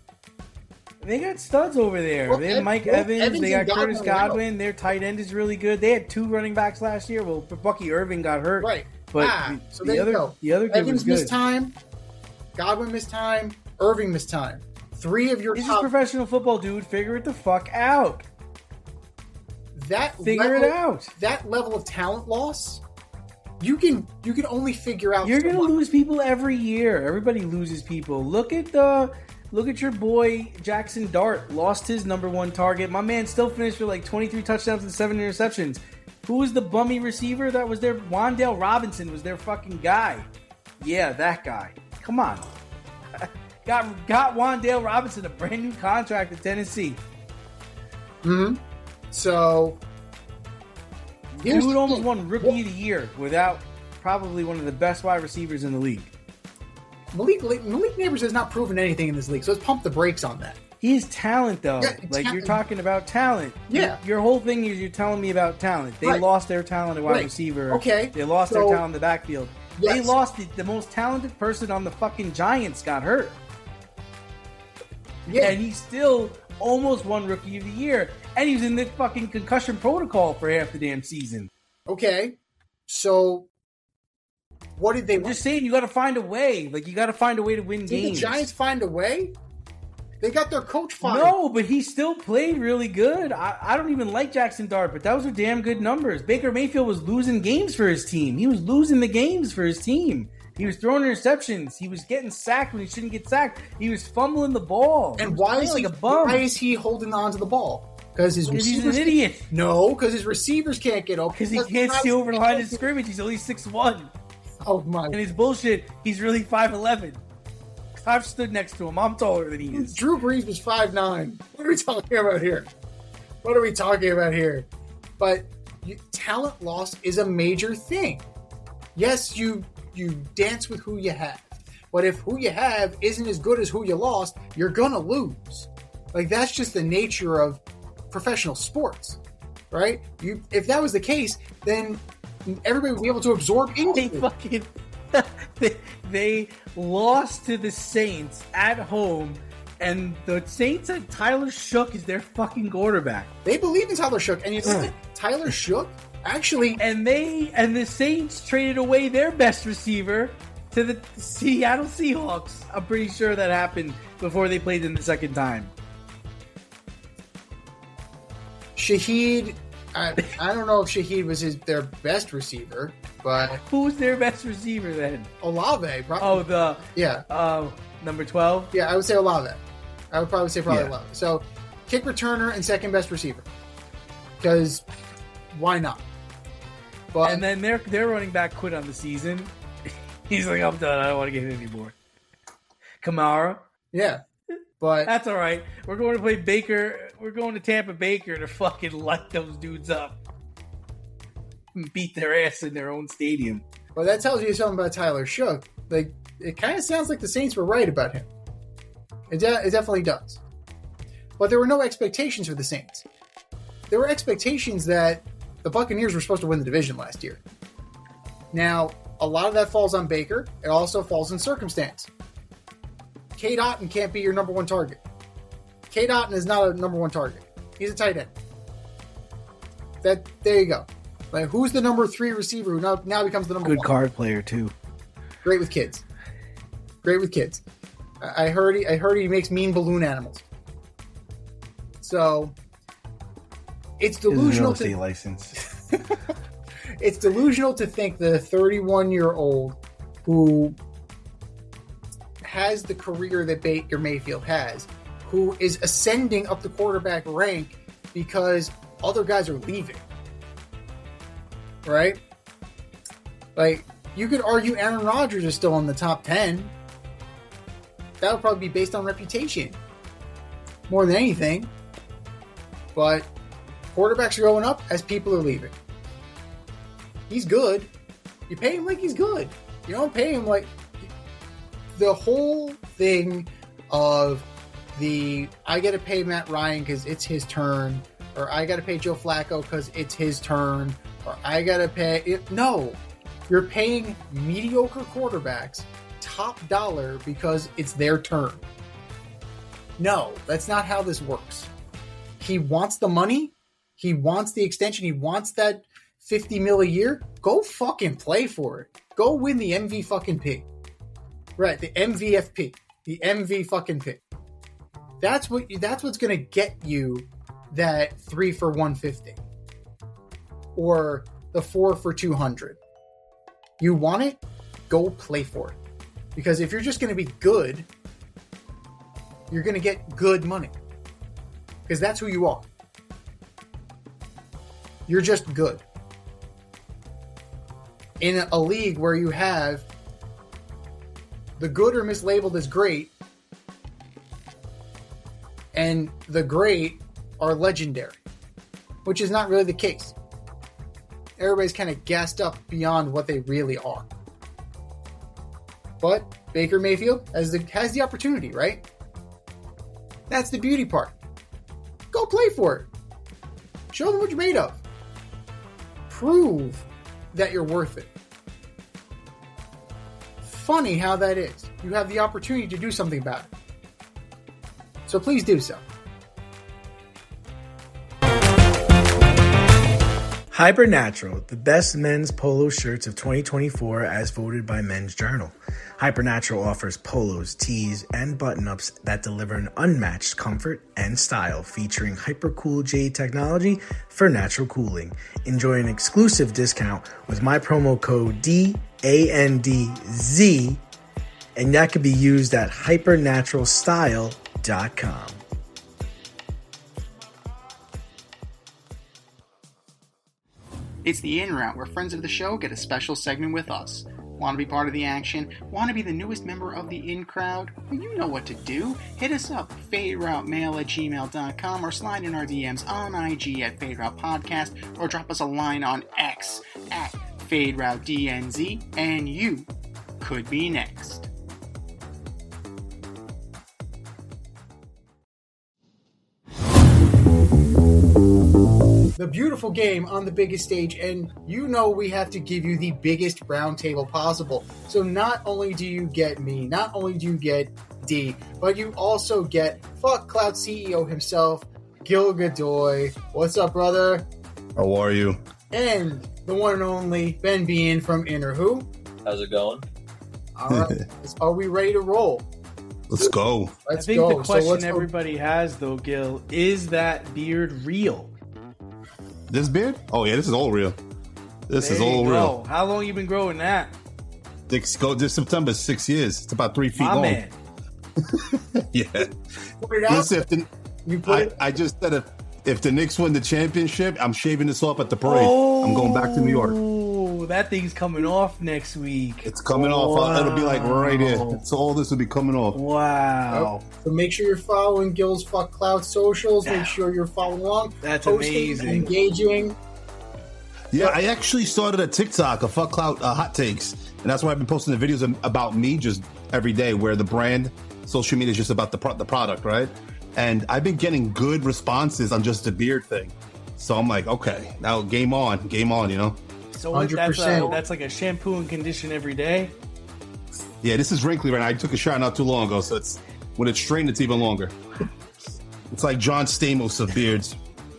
They got studs over there. Well, they had Mike Evans. They got Curtis Godwin. Their tight end is really good. They had 2 running backs last year. Well, Bucky Irving got hurt. Right. But so the other kid Evans was good. Missed time. Godwin missed time. Irving missed time. 3 of your This is professional football, dude. Figure it the fuck out. Figure it out. That level of talent loss, you can only figure out. You're going to lose people every year. Everybody loses people. Look at your boy Jackson Dart. Lost his number 1 target. My man still finished with like 23 touchdowns and 7 interceptions. Who was the bummy receiver that was there? Wan'Dale Robinson was their fucking guy. Yeah, that guy. Come on. Got Wan'Dale Robinson a brand new contract at Tennessee. Mm-hmm. So, dude almost won Rookie of the Year without probably one of the best wide receivers in the league. Malik Neighbors has not proven anything in this league, so let's pump the brakes on that. He's talent, though. Yeah, you're talking about talent. Yeah. Your whole thing is you're telling me about talent. They lost their talent at wide receiver. Okay. They lost their talent in the backfield. Yes. They lost the most talented person on the fucking Giants got hurt. Yeah. And he still almost won Rookie of the Year. And he was in the fucking concussion protocol for half the damn season. Okay, so what did they I'm just saying, you got to find a way. Like, you got to find a way to win Did games. the Giants find a way? They got their coach fired. No, but he still played really good. I don't even like Jackson Dart, but those are damn good numbers. Baker Mayfield was losing games for his team. He was losing the games for his team. He was throwing interceptions. He was getting sacked when he shouldn't get sacked. He was fumbling the ball. And why is he holding on to the ball? Because he's an idiot. No, because his receivers can't get open. Because he can't see over the line of scrimmage. He's only 6'1". Oh my! And his bullshit. He's really 5'11". I've stood next to him. I'm taller than he is. Drew Brees was 5'9". What are we talking about here? But talent loss is a major thing. Yes, you dance with who you have. But if who you have isn't as good as who you lost, you're going to lose. Like, that's just the nature of professional sports, right? If that was the case, then everybody would be able to absorb injury. They lost to the Saints at home, and the Saints had Tyler Shook as their fucking quarterback. They believe in Tyler Shook, and Tyler Shook actually, and the Saints traded away their best receiver to the Seattle Seahawks. I'm pretty sure that happened before they played them the second time. Shaheed, I don't know if Shaheed was their best receiver, but who's their best receiver then? Olave, probably. Number 12. Yeah, I would say Olave. I would probably say Olave. So, kick returner and second best receiver, because why not? But and then their running back quit on the season. He's like, I'm done. I don't want to get it anymore. Kamara. Yeah. But that's all right. We're going to play Baker. We're going to Tampa Baker to fucking light those dudes up and beat their ass in their own stadium. Well, that tells you something about Tyler Shook. Like, it kind of sounds like the Saints were right about him. It definitely does. But there were no expectations for the Saints. There were expectations that the Buccaneers were supposed to win the division last year. Now, a lot of that falls on Baker. It also falls in circumstance. Cade Otton can't be your number one target. Cade Otton is not a number one target. He's a tight end. There you go. Like, who's the number 3 receiver who now becomes the number 1? Good card player too. Great with kids. I heard he makes mean balloon animals. So it's delusional to license. It's delusional to think the 31-year-old who has the career that Baker Mayfield has, who is ascending up the quarterback rank because other guys are leaving. Right? Like, you could argue Aaron Rodgers is still in the top 10. That would probably be based on reputation more than anything. But quarterbacks are going up as people are leaving. He's good. You pay him like he's good. You don't pay him like... The whole thing of I got to pay Matt Ryan because it's his turn, or I got to pay Joe Flacco because it's his turn, or I got to pay... No. You're paying mediocre quarterbacks top dollar because it's their turn. No, that's not how this works. He wants the money. He wants the extension. He wants that $50 million a year. Go fucking play for it. Go win the MV fucking P. Right, the MVFP. The MV fucking P. That's what's going to get you that 3 for 150. Or the 4 for 200. You want it? Go play for it. Because if you're just going to be good, you're going to get good money. Because that's who you are. You're just good. In a league where you have the good are mislabeled as great, and the great are legendary, which is not really the case. Everybody's kind of gassed up beyond what they really are. But Baker Mayfield has the opportunity, right? That's the beauty part. Go play for it. Show them what you're made of. Prove that you're worth it. Funny how that is. You have the opportunity to do something about it. So please do so. Hypernatural, the best men's polo shirts of 2024 as voted by Men's Journal. Hypernatural offers polos, tees, and button-ups that deliver an unmatched comfort and style, featuring Hypercool J technology for natural cooling. Enjoy an exclusive discount with my promo code DANDZ, and that could be used at hypernaturalstyle.com. It's the In Route, where friends of the show get a special segment with us. Want to be part of the action? Want to be the newest member of the In Crowd? Well, you know what to do. Hit us up, faderoutemail@gmail.com, or slide in our DMs on IG at Fade Route Podcast, or drop us a line on X at FadeRouteDNZ, and you could be next. The beautiful game on the biggest stage, and you know we have to give you the biggest round table possible. So not only do you get me, not only do you get D, but you also get Fuck Cloud CEO himself, Gil Godoy. What's up, brother? How are you? And the one and only Ben Bean from Inner Who. How's it going? All right, are we ready to roll? Let's go. Let's I think go. the question So everybody has, though, Gil, is that beard real? This beard? Oh yeah, this is all real. This is There all you real. go. How long you been growing that? This September is 6 years. It's about 3 feet My long. man. Yeah. put it out. Listen, You put it. I just said if the Knicks win the championship, I'm shaving this off at the parade. I'm going back to New York. Oh, that thing's coming off next week. It's coming off. It'll be like right here. So all this will be coming off. Wow. So make sure you're following Gil's Fuck Cloud socials. Make sure you're following along. That's posting, amazing. Engaging. Yeah, I actually started a TikTok, a Fuck Cloud Hot Takes, and that's why I've been posting the videos about me just every day, where the brand, social media is just about the product, right? And I've been getting good responses on just the beard thing. So I'm like, okay, now game on, you know? So what, 100%. that's like a shampoo and condition every day? Yeah, this is wrinkly right now. I took a shower not too long ago, so it's when it's straightened, it's even longer. It's like John Stamos of beards.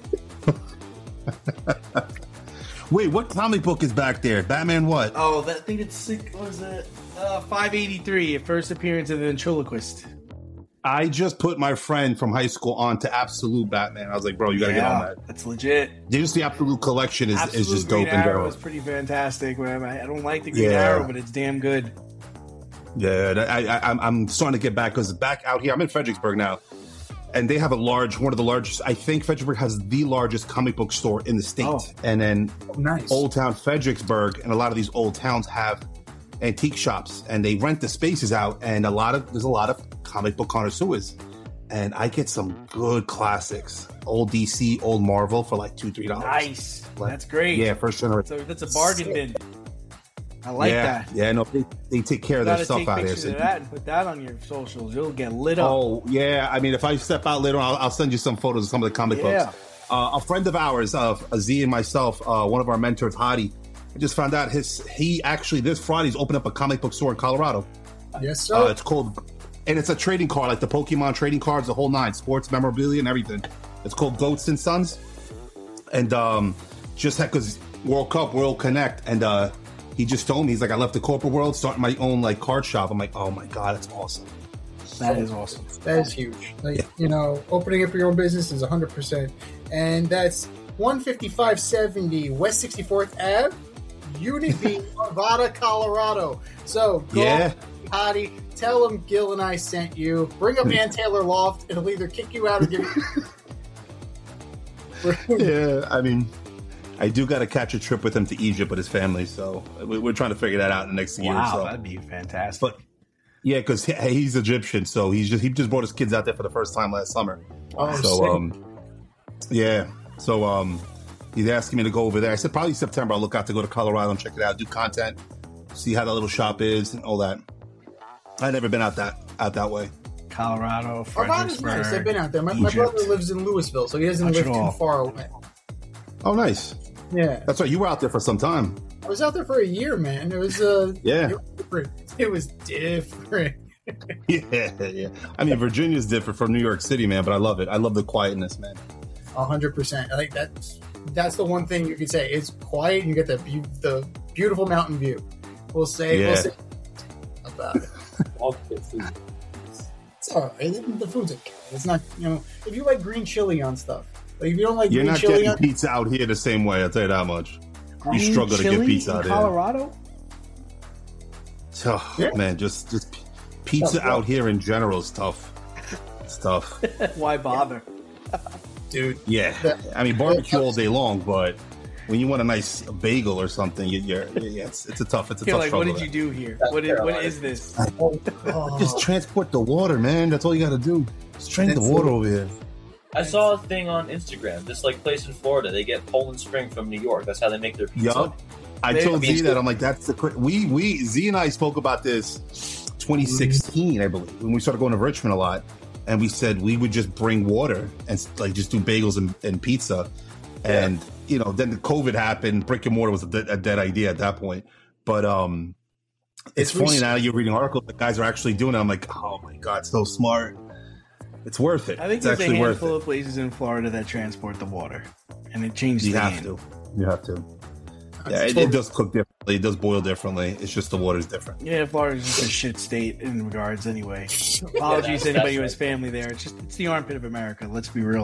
Wait, what comic book is back there? Batman what? Oh, I think it's, what is it? 583, first appearance of the ventriloquist. I just put my friend from high school on to Absolute Batman. I was like, bro, you gotta get on that. That's legit. Just the Absolute collection is just Green dope and Arrow general. is pretty fantastic. I don't like the Green Yeah. Arrow, but it's damn good. Yeah, I'm starting to get back because back out here, I'm in Fredericksburg now, and they have one of the largest. I think Fredericksburg has the largest comic book store in the state, and then Nice. Old Town Fredericksburg, and a lot of these old towns have antique shops, and they rent the spaces out, and there's a lot of comic book connoisseurs, and I get some good classics, old DC, old Marvel for like $2-3. Nice. That's great. Yeah, first generation. So that's a bargain bin. I like that. Yeah, no, they take care You of their gotta stuff take out here. pictures So. of that and put that on your socials. You'll get lit up. Oh, yeah. I mean, if I step out later on, I'll send you some photos of some of the comic books. A friend of ours, Z and myself, one of our mentors, Hadi, I just found out he actually, this Friday's opened up a comic book store in Colorado. Yes, sir. It's called, and it's a trading card, like the Pokemon trading cards, the whole nine, sports memorabilia and everything. It's called Goats and Sons. And just because World Connect, and he just told me, he's like, I left the corporate world, starting my own like card shop. I'm like, oh my God, that's awesome. That is awesome. That is huge. Like, you know, opening up your own business is 100%. And that's 15570 West 64th Ave, Unit B, Arvada, Colorado. So go, Hottie, tell them Gil and I sent you. Bring up Ann Taylor Loft. It'll either kick you out or give you. Yeah, I mean, I do got to catch a trip with him to Egypt with his family, so we're trying to figure that out in the next year. Wow, So. that'd be fantastic. But yeah, because he's Egyptian, so he just brought his kids out there for the first time last summer. Oh, so he's asking me to go over there. I said probably September. I'll look out to go to Colorado and check it out, do content, see how that little shop is and all that. I've never been out that way. Colorado, Arvada's Fredericksburg, nice. I've been out there. My Egypt. brother lives in Louisville, so he doesn't live too far away. Oh, nice. Yeah. That's right. You were out there for some time. I was out there for a year, man. It was Yeah. It was different. Yeah. I mean, Virginia's different from New York City, man, but I love it. I love the quietness, man. 100%. I think that's that's the one thing you could say. It's quiet. You get the beautiful mountain view. We'll say about it. All good food. It's all right. The food's okay. It's not, if you like green chili on stuff, like if you don't like You're green not chili getting on pizza out here the same way. I'll tell you that much. You Green struggle to get chili pizza in out here. Colorado? Oh, Yeah. man, just pizza out here in general is tough. It's tough. Why bother? dude. Yeah, I mean barbecue all day long, but when you want a nice bagel or something, it's a tough You're struggle. like, what did you do here? What is this? Just transport the water, man. That's all you got to do. Just train the water over here. I saw a thing on Instagram. This place in Florida, they get Poland Spring from New York. That's how they make their pizza. Yup. I told Z that. I'm like, that's the Z and I spoke about this 2016, I believe, when we started going to Richmond a lot, and we said we would just bring water and like just do bagels and pizza, and then the COVID happened. Brick and mortar was a dead idea at that point. But it's funny now you're reading articles that guys are actually doing it. I'm like, oh my god, so smart. It's worth it. I think it's there's a actually worth handful it. of places in Florida that transport the water, and it changes You the have game. to. You have to. Yeah, it does cook differently. It does boil differently. It's just the water's different. Yeah, Florida's just a shit state in regards anyway. Apologies to anybody who has family there. It's the armpit of America. Let's be real.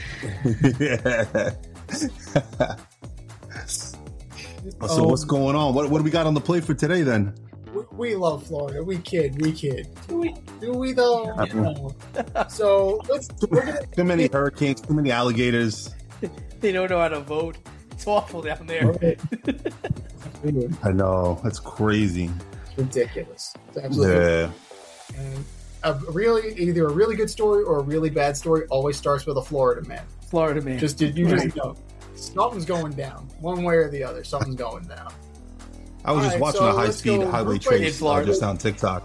So what's going on? What do we got on the plate for today then? We love Florida. We kid. Do we though? No. So we're gonna Too many hurricanes, too many alligators. They don't know how to vote. It's awful down there. I know. That's crazy. It's ridiculous. It's absolutely Yeah. and either a really good story or a really bad story always starts with a Florida man. Florida man. Just know something's going down one way or the other. Something's going down. I was just Alright, watching so a let's high-speed go highway group by chase Florida. just on TikTok.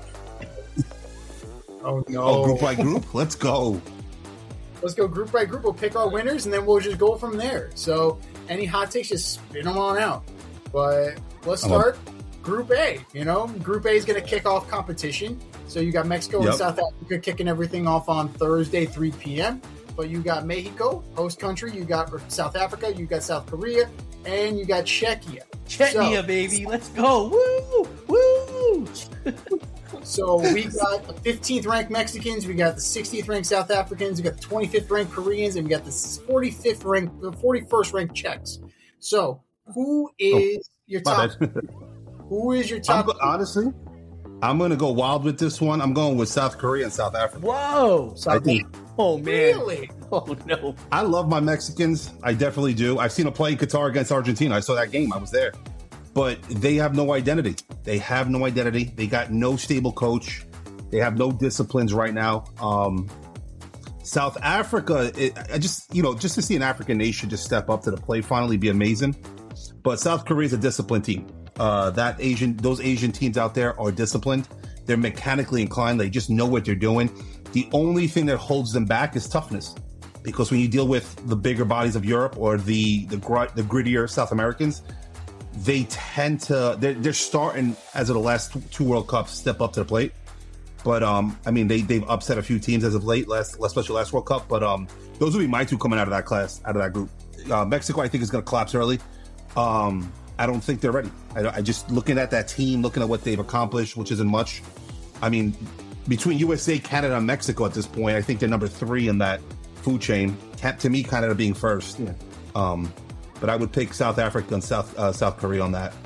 Oh no! Oh, group by group? Let's go. Let's go group by group. We'll pick our winners, and then we'll just go from there. So, any hot takes, just spin them on out. But let's start Group A. Group A is going to kick off competition. So you got Mexico and South Africa kicking everything off on Thursday, 3 p.m. But you got Mexico, host country. You got South Africa. You got South Korea, and you got Czechia. Czechia, baby. Let's go. Woo! Woo! So we got the 15th ranked Mexicans, we got the 60th ranked South Africans, we got the 25th ranked Koreans, and we got the 41st ranked Czechs. So who is your top? Who is your top? Honestly, I'm going to go wild with this one. I'm going with South Korea and South Africa. Whoa! Oh man! Really? Oh no! I love my Mexicans. I definitely do. I've seen them play in Qatar against Argentina. I saw that game. I was there. But they have no identity. They got no stable coach. They have no disciplines right now. South Africa, just to see an African nation just step up to the plate, finally be amazing. But South Korea is a disciplined team. Those Asian teams out there are disciplined. They're mechanically inclined. They just know what they're doing. The only thing that holds them back is toughness. Because when you deal with the bigger bodies of Europe or the grittier South Americans, they tend to they're starting, as of the last two World Cups, step up to the plate. But they've upset a few teams as of late, especially last World Cup. But those would be my two coming out of that class, out of that group. Mexico, I think, is going to collapse early. I don't think they're ready. I just looking at that team, looking at what they've accomplished, which isn't much. I mean, between USA, Canada, and Mexico at this point, I think they're number 3 in that food chain. To me, Canada being first. Yeah. But I would pick South Africa and South Korea on that.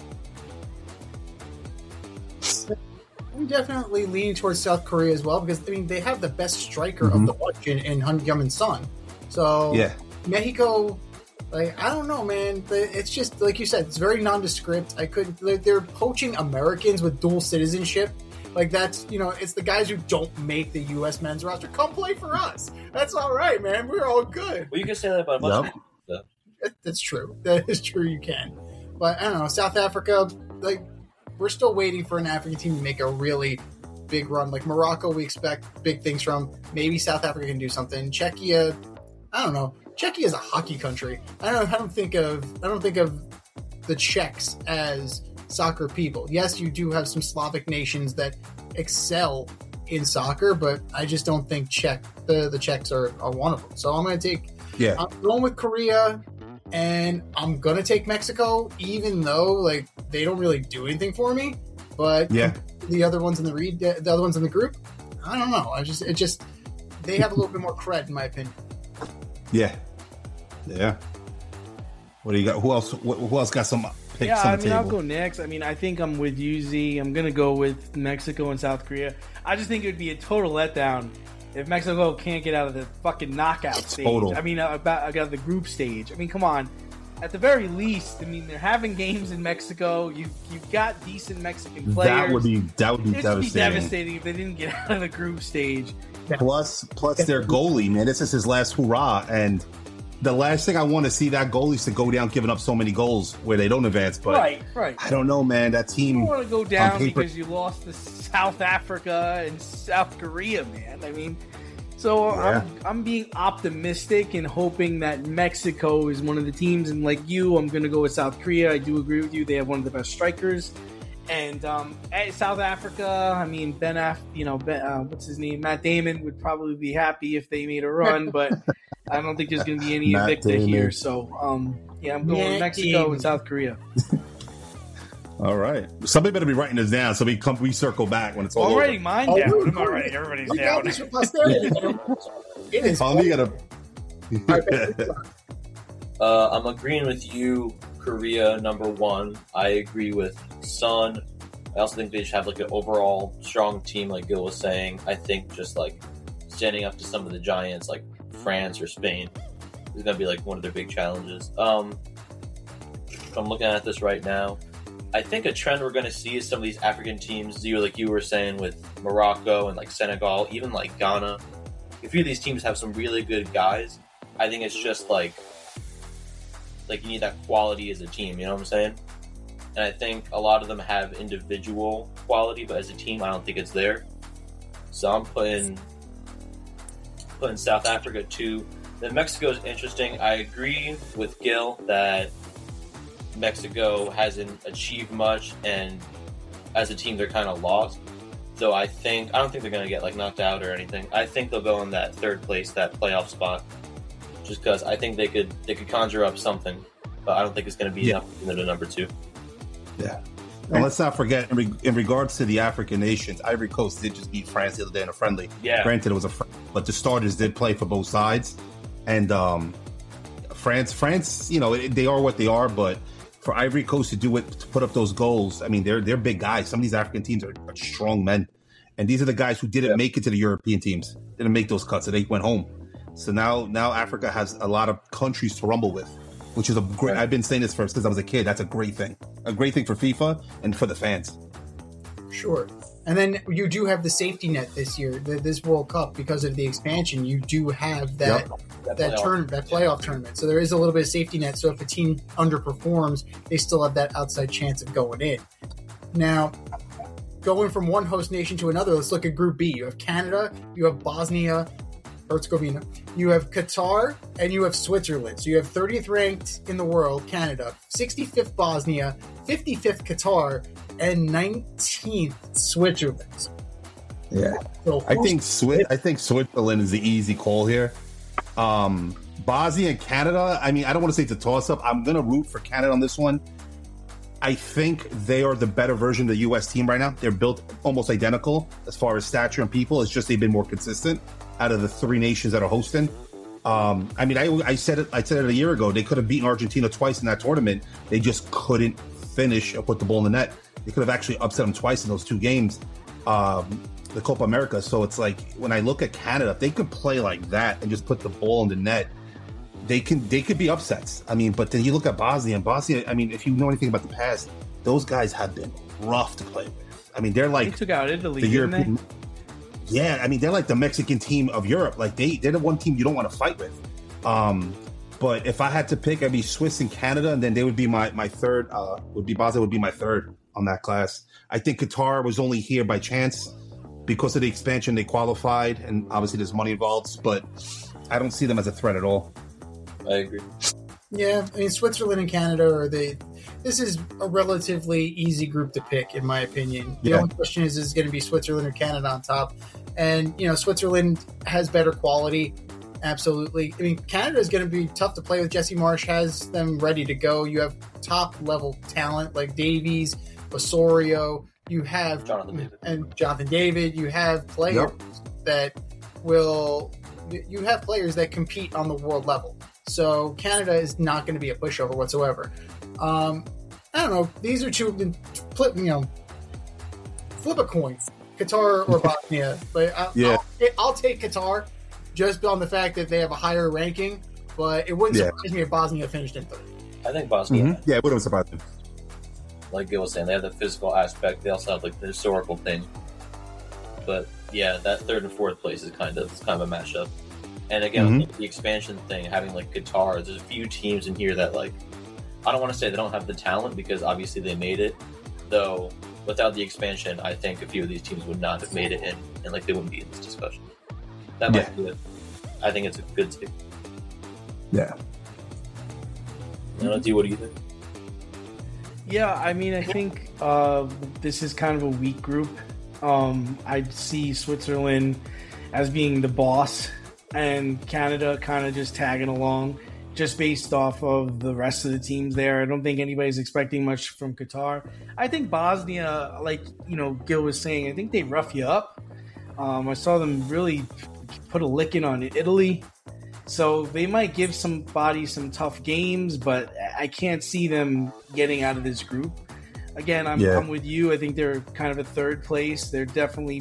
I'm definitely leaning towards South Korea as well because they have the best striker of the bunch in Heung-min Son. So yeah, Mexico, I don't know, man. It's just like you said, it's very nondescript. They're poaching Americans with dual citizenship. That's it's the guys who don't make the U.S. men's roster. Come play for us. That's all right, man. We're all good. Well, you can say that about a bunch of That's true. That is true. You can, but I don't know. South Africa, we're still waiting for an African team to make a really big run. Like Morocco, we expect big things from. Maybe South Africa can do something. Czechia, I don't know. Czechia is a hockey country. I don't think of the Czechs as soccer people. Yes, you do have some Slavic nations that excel in soccer, but I just don't think the Czechs are one of them. So I'm going to take. Yeah. I'm going with Korea. and I'm gonna take Mexico, even though like they don't really do anything for me. But the other ones in the other ones in the group, I don't know. They have a little bit more cred, in my opinion. Yeah. What do you got? Who else got some picks on the table? I'll go next. I think I'm with you, Z. I'm going to go with Mexico and South Korea. I just think it would be a total letdown if Mexico can't get out of the fucking knockout stage. Out of the group stage. Come on. At the very least, they're having games in Mexico. You've got decent Mexican players. That would be devastating. Devastating if they didn't get out of the group stage. Plus their goalie, man. This is his last hurrah, and the last thing I want to see that goalie is to go down giving up so many goals where they don't advance. But right. I don't know, man. That team. You don't want to go down because you lost to South Africa and South Korea, man. I'm being optimistic and hoping that Mexico is one of the teams. And like you, I'm going to go with South Korea. I do agree with you. They have one of the best strikers. And South Africa, what's his name? Matt Damon would probably be happy if they made a run, but I don't think there's going to be any Invicta here. So, I'm going with Mexico and South Korea. All right. Somebody better be writing this down so we circle back when it's all over. I'm writing mine down. I'm not writing everybody's down. This for posterity. It is. You gotta... I'm agreeing with you. Korea, number one. I agree with Sun. I also think they should have an overall strong team, like Gil was saying. I think just standing up to some of the giants like France or Spain is going to be one of their big challenges. I'm looking at this right now. I think a trend we're going to see is some of these African teams, like you were saying, with Morocco and Senegal, even Ghana. A few of these teams have some really good guys. I think it's just you need that quality as a team, you know what I'm saying? And I think a lot of them have individual quality, but as a team, I don't think it's there. So I'm putting South Africa 2. Then Mexico is interesting. I agree with Gil that Mexico hasn't achieved much, and as a team, they're kind of lost. So I don't think they're going to get knocked out or anything. I think they'll go in that third place, that playoff spot. Just because I think they could conjure up something, but I don't think it's going to be enough to the number 2. Yeah. And let's not forget, in regards to the African nations, Ivory Coast did just beat France the other day in a friendly. Yeah. Granted, it was a friendly, but the starters did play for both sides. And France, they are what they are, but for Ivory Coast to put up those goals, they're big guys. Some of these African teams are strong men. And these are the guys who didn't make it to the European teams, didn't make those cuts, so they went home. So now Africa has a lot of countries to rumble with, which is a great. I've been saying this since I was a kid. That's a great thing for FIFA and for the fans. Sure. And then you do have the safety net this year, this World Cup, because of the expansion. You do have that playoff tournament. So there is a little bit of safety net. So if a team underperforms, they still have that outside chance of going in. Now, going from one host nation to another, let's look at Group B. You have Canada, you have Bosnia Herzegovina, you have Qatar, and you have Switzerland. So you have 30th ranked in the world, Canada, 65th Bosnia, 55th Qatar, and 19th Switzerland. Yeah, so I think Switzerland is the easy call here. Bosnia and Canada. I don't want to say it's a toss-up. I'm going to root for Canada on this one. I think they are the better version of the U.S. team right now. They're built almost identical as far as stature and people. It's just they've been more consistent out of the three nations that are hosting. I said it a year ago. They could have beaten Argentina twice in that tournament. They just couldn't finish or put the ball in the net. They could have actually upset them twice in those two games, the Copa America. So it's when I look at Canada, if they could play like that and just put the ball in the net, they could be upsets. But then you look at Bosnia, if you know anything about the past, those guys have been rough to play with. They're they took out Italy, the European. Yeah, they're like the Mexican team of Europe. They're the one team you don't want to fight with. But if I had to pick, I'd be Swiss and Canada, and then they would be my third. Bosnia would be my third on that class. I think Qatar was only here by chance because of the expansion. They qualified, and obviously there's money involved. But I don't see them as a threat at all. I agree. Yeah, Switzerland and Canada this is a relatively easy group to pick, in my opinion. The only question is going to be Switzerland or Canada on top. And, Switzerland has better quality. Absolutely. I mean, Canada is going to be tough to play with. Jesse Marsh has them ready to go. You have top-level talent like Davies, Osorio. You have Jonathan David. You have players that will. You have players that compete on the world level. So Canada is not going to be a pushover whatsoever. I don't know. These are two. Flip a coin, Qatar or Bosnia. But I'll take Qatar. Just on the fact that they have a higher ranking, but it wouldn't surprise me if Bosnia finished in third. I think Bosnia. Mm-hmm. Yeah, it wouldn't surprise me. Like Gil was saying, they have the physical aspect. They also have like the historical thing. But yeah, that third and fourth place is kind of a mashup. And again, with the expansion thing, having like Qatar, there's a few teams in here that like I don't want to say they don't have the talent because obviously they made it. Though without the expansion, I think a few of these teams would not have made it in, and like they wouldn't be in this discussion. That might be it. I think it's a good take. Yeah. I don't know, what do you think? Yeah, I mean, I think this is kind of a weak group. I see Switzerland as being the boss and Canada kind of just tagging along just based off of the rest of the teams there. I don't think anybody's expecting much from Qatar. I think Bosnia, like, Gil was saying, I think they rough you up. I saw them really put a licking on Italy. So they might give somebody some tough games, but I can't see them getting out of this group. Again, I'm with you. I think they're kind of a third place. They're definitely,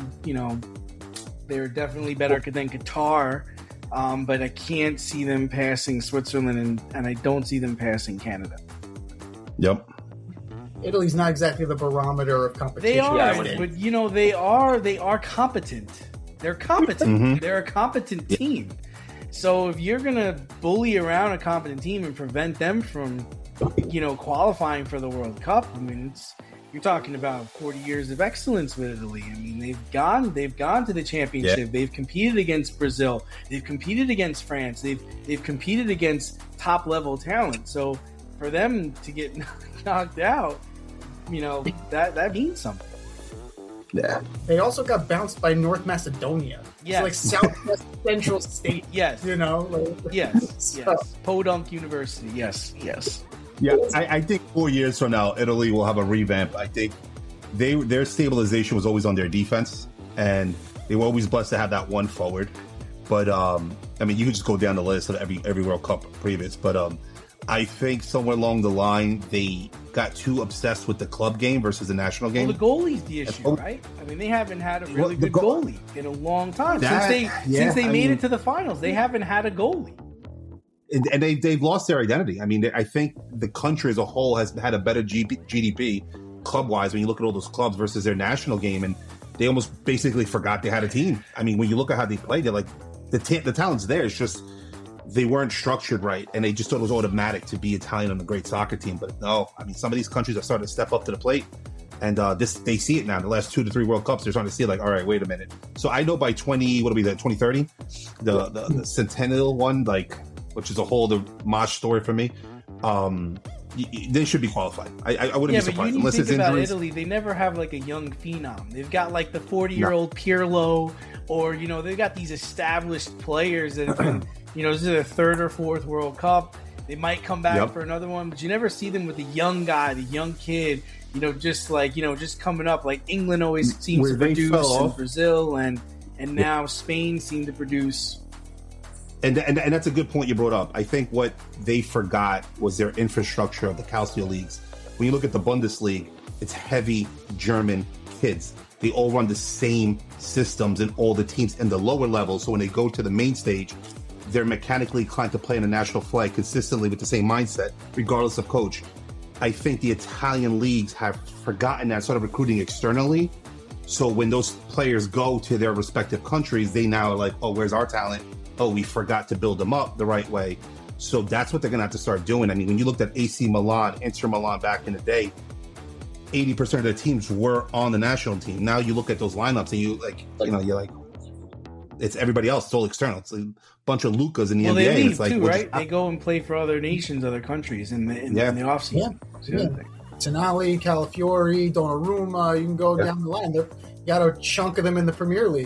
better than Qatar. But I can't see them passing Switzerland, and I don't see them passing Canada. Yep. Italy's not exactly the barometer of competition. They are, but they are competent. They're competent. Mm-hmm. They're a competent team. So if you're gonna bully around a competent team and prevent them from, qualifying for the World Cup, I mean, you're talking about 40 years of excellence with Italy. I mean, they've gone to the championship. Yeah. They've competed against Brazil. They've competed against France. They've competed against top level talent. So for them to get knocked out, that means something. Yeah. They also got bounced by North Macedonia. Yes. It's like Southwest Central State. Yes. Yes. Podunk University. Yes. Yeah, I think 4 years from now, Italy will have a revamp. I think their stabilization was always on their defense, and they were always blessed to have that one forward. But, you could just go down the list of every World Cup previous. But I think somewhere along the line, they got too obsessed with the club game versus the national game. Well, the goalie's the issue, right? I mean, they haven't had a really good goalie in a long time. Since they made it to the finals, they haven't had a goalie. And they've lost their identity. I mean, I think the country as a whole has had a better GDP club-wise when you look at all those clubs versus their national game, and they almost basically forgot they had a team. I mean, when you look at how they played, they're like, the talent's there. It's just they weren't structured right, and they just thought it was automatic to be Italian on a great soccer team. But no, I mean, some of these countries are starting to step up to the plate, and they see it now. The last 2 to 3 World Cups, they're starting to see it like, all right, wait a minute. So I know by 2030, the Centennial one, which is a whole other Mosh story for me. They should be qualified. I wouldn't be surprised unless it's about injuries. Italy, they never have like a young phenom. They've got like the 40-year-old Pirlo, or they've got these established players that have been, this is their third or fourth World Cup. They might come back for another one, but you never see them with the young guy, the young kid. Just coming up. Like England always seems to produce, and Brazil, and now Spain seem to produce. And that's a good point you brought up. I think what they forgot was their infrastructure of the Calcio leagues. When you look at the Bundesliga, it's heavy German kids. They all run the same systems in all the teams in the lower levels. So when they go to the main stage, they're mechanically inclined to play in a national flag consistently with the same mindset, regardless of coach. I think the Italian leagues have forgotten that, sort of recruiting externally. So when those players go to their respective countries, they now are like, oh, where's our talent? Oh, we forgot to build them up the right way. So that's what they're going to have to start doing. I mean, when you looked at AC Milan, Inter Milan back in the day, 80% of the teams were on the national team. Now you look at those lineups and you're like, it's everybody else. It's all external. It's a bunch of Lucas in the NBA. They leave it's like, too, right? They go and play for other nations, other countries in the offseason. Yeah. Tonali, Calafiori, Donnarumma, you can go down the line. You got a chunk of them in the Premier League.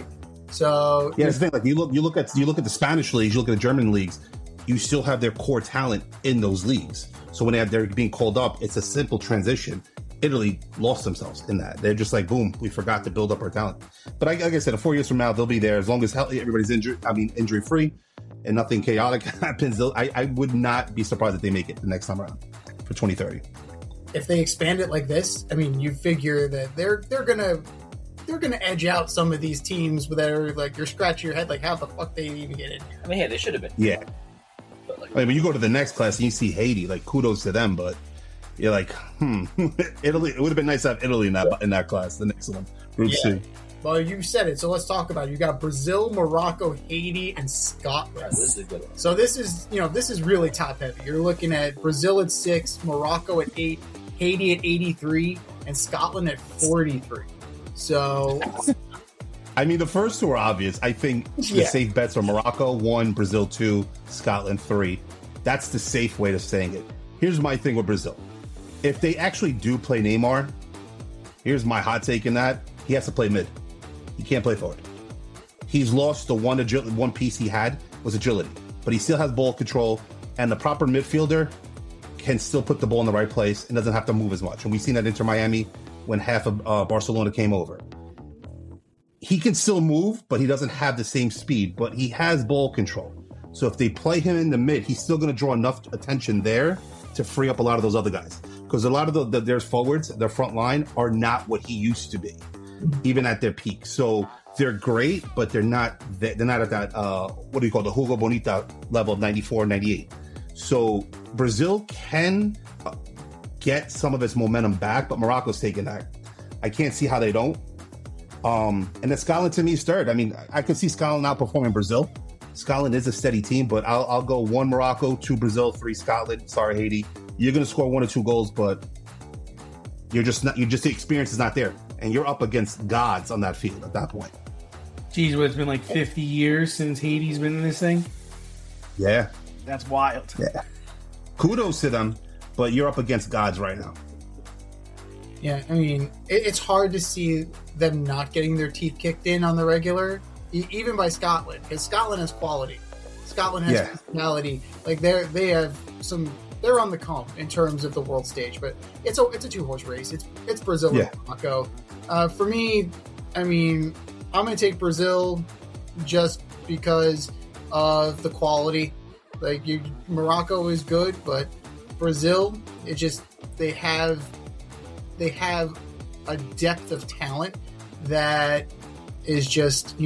So Yeah, that's the thing. Like you look at the Spanish leagues, you look at the German leagues, you still have their core talent in those leagues. So when they're being called up, it's a simple transition. Italy lost themselves in that. They're just like, boom, we forgot to build up our talent. But like I said, 4 years from now, they'll be there as long as everybody's injury free, and nothing chaotic happens. I would not be surprised if they make it the next time around for 2030. If they expand it like this, I mean, you figure that they're gonna edge out some of these teams that are like, you're scratching your head like, how the fuck they even get in here? I mean, hey, they should have been. Yeah. But like, I mean, when you go to the next class and you see Haiti, like kudos to them, but you're like, Italy. It would have been nice to have Italy in that class, the next one, Group C. Well, you said it, so let's talk about it. You got Brazil, Morocco, Haiti, and Scotland. yeah, this is a good one. So this is really top heavy. You're looking at Brazil at 6, Morocco at 8, Haiti at 83, and Scotland at 43. So, I mean, the first two are obvious. I think the safe bets are Morocco 1, Brazil 2, Scotland 3. That's the safe way of saying it. Here's my thing with Brazil. If they actually do play Neymar, here's my hot take in that. He has to play mid. He can't play forward. He's lost the one piece he had was agility, but he still has ball control, and the proper midfielder can still put the ball in the right place and doesn't have to move as much. And we've seen that Inter Miami when half of Barcelona came over. He can still move, but he doesn't have the same speed, but he has ball control. So if they play him in the mid, he's still going to draw enough attention there to free up a lot of those other guys. Because a lot of their forwards, their front line, are not what he used to be, even at their peak. So they're great, but they're not at that, the Hugo Bonita level of 94, 98. So Brazil can get some of its momentum back, but Morocco's taking that. I can't see how they don't. And then Scotland to me is third. I mean, I could see Scotland outperforming Brazil. Scotland is a steady team, but I'll go 1 Morocco, 2 Brazil, 3 Scotland. Sorry, Haiti. You're going to score 1 or 2 goals, but the experience is not there. And you're up against gods on that field at that point. Geez, it's been like 50 years since Haiti's been in this thing? Yeah. That's wild. Yeah. Kudos to them, but you're up against gods right now. Yeah, I mean, it's hard to see them not getting their teeth kicked in on the regular, even by Scotland, because Scotland has quality. Scotland has personality. Like they're on the come in terms of the world stage, but it's a 2-horse race. It's Brazil and Morocco. For me, I mean, I'm going to take Brazil just because of the quality. Like Morocco is good, but Brazil, they have a depth of talent that is just,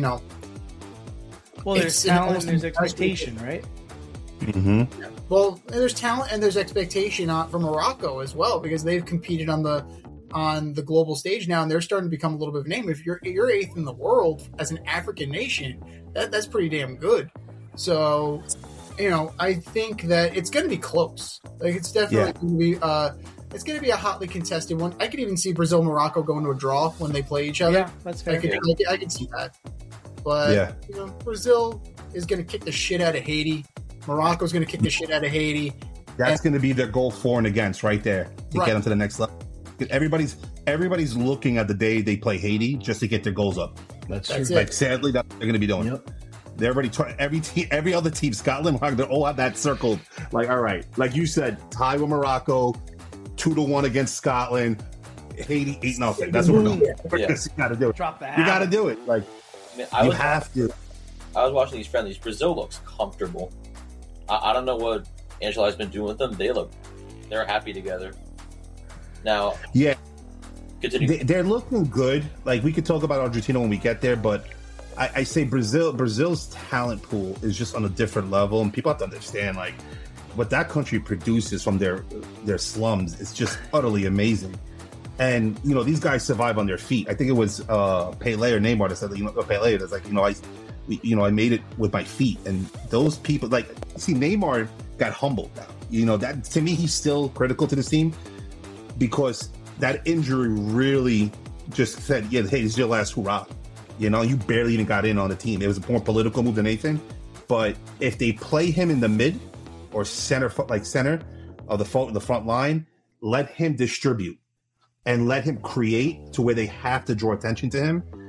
well, there's talent and there's expectation, right? Mm-hmm. Well, there's talent and there's expectation from Morocco as well, because they've competed on the global stage now, and they're starting to become a little bit of a name. If you're 8th in the world as an African nation, that's pretty damn good. So, I think that it's going to be close. Like it's definitely going to be. It's going to be a hotly contested one. I could even see Brazil Morocco going to a draw when they play each other. Yeah, that's fair. I could see that. But Brazil is going to kick the shit out of Haiti. Morocco's going to kick the shit out of Haiti. That's going to be their goal for and against right there to get them to the next level. Everybody's looking at the day they play Haiti just to get their goals up. That's true. Like sadly, that's what they're going to be doing. Yep. They're already trying. Every other team, Scotland, they all have that circled. Like, all right, like you said, tie with Morocco, 2-1 against Scotland, Haiti 8-0. That's what we're doing. Yeah. You got to do it. Drop that. You got to do it. Like, you have to. I was watching these friendlies. Brazil looks comfortable. I don't know what Angela's been doing with them. They're happy together. Now, continue. They're looking good. Like, we could talk about Argentina when we get there, but I say Brazil's talent pool is just on a different level, and people have to understand, like, what that country produces from their slums is just utterly amazing. And these guys survive on their feet. I think it was Pele or Neymar that said, Pele is like, I made it with my feet. And those people, like, see, Neymar got humbled now. That to me, he's still critical to the team because that injury really just said, hey, this is your last hurrah. You barely even got in on the team. It was a more political move than anything. But if they play him in the mid or center of the front line, let him distribute and let him create to where they have to draw attention to him.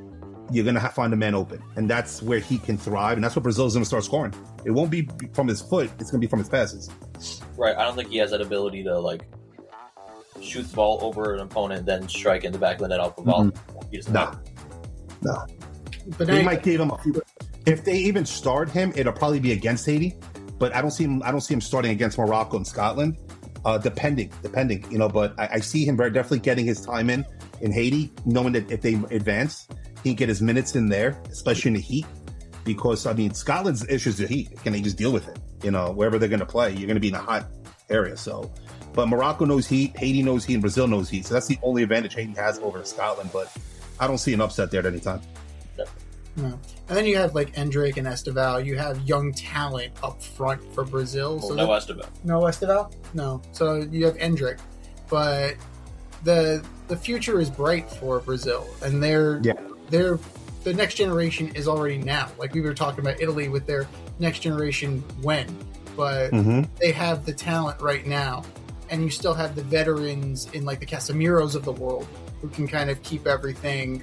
you're going to find a man open. And that's where he can thrive. And that's where Brazil's going to start scoring. It won't be from his foot. It's going to be from his passes. Right. I don't think he has that ability to, like, shoot the ball over an opponent, then strike in the back of the net off the ball. He doesn't have it. No. But They might give him a few. If they even start him, it'll probably be against Haiti. But I don't see him starting against Morocco and Scotland. Depending, but I see him very definitely getting his time in Haiti, knowing that if they advance, he can get his minutes in there, especially in the heat. Because, I mean, Scotland's issue is the heat. Can they just deal with it? Wherever they're going to play, you're going to be in a hot area. So, but Morocco knows heat, Haiti knows heat, and Brazil knows heat. So that's the only advantage Haiti has over Scotland. But I don't see an upset there at any time. No. And then you have like Endrick and Esteval. You have young talent up front for Brazil. Well, no Esteval. No Esteval? No. So you have Endrick. But the future is bright for Brazil. And the next generation is already now. Like we were talking about Italy with their next generation when. But they have the talent right now. And you still have the veterans in like the Casemiros of the world who can kind of keep everything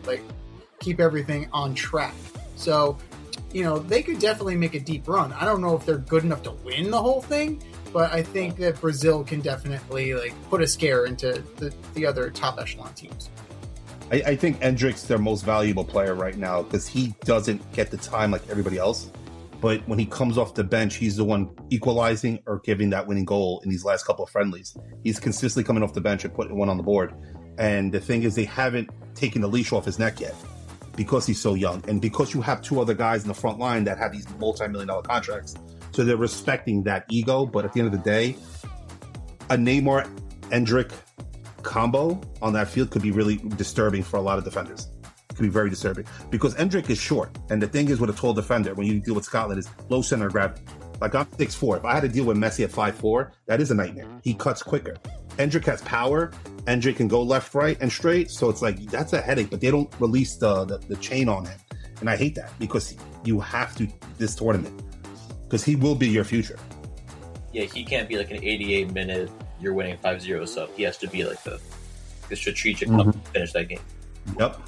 on track. So, they could definitely make a deep run. I don't know if they're good enough to win the whole thing, but I think that Brazil can definitely put a scare into the other top echelon teams. I think Endrick's their most valuable player right now because he doesn't get the time like everybody else. But when he comes off the bench, he's the one equalizing or giving that winning goal in these last couple of friendlies. He's consistently coming off the bench and putting one on the board. And the thing is, they haven't taken the leash off his neck yet. Because he's so young and because you have two other guys in the front line that have these multi-million-dollar contracts. So they're respecting that ego. But at the end of the day, a Neymar-Endrick combo on that field could be really disturbing for a lot of defenders. It could be very disturbing because Endrick is short. And the thing is with a tall defender, when you deal with Scotland, is low center of gravity. Like I'm 6'4". If I had to deal with Messi at 5'4", that is a nightmare. He cuts quicker. Endrick has power. Endrick can go left, right, and straight. So it's like, that's a headache, but they don't release the chain on him. And I hate that because you have to this tournament because he will be your future. Yeah, he can't be like an 88-minute, you're winning 5-0 sub. He has to be like the strategic to finish that game. Yep.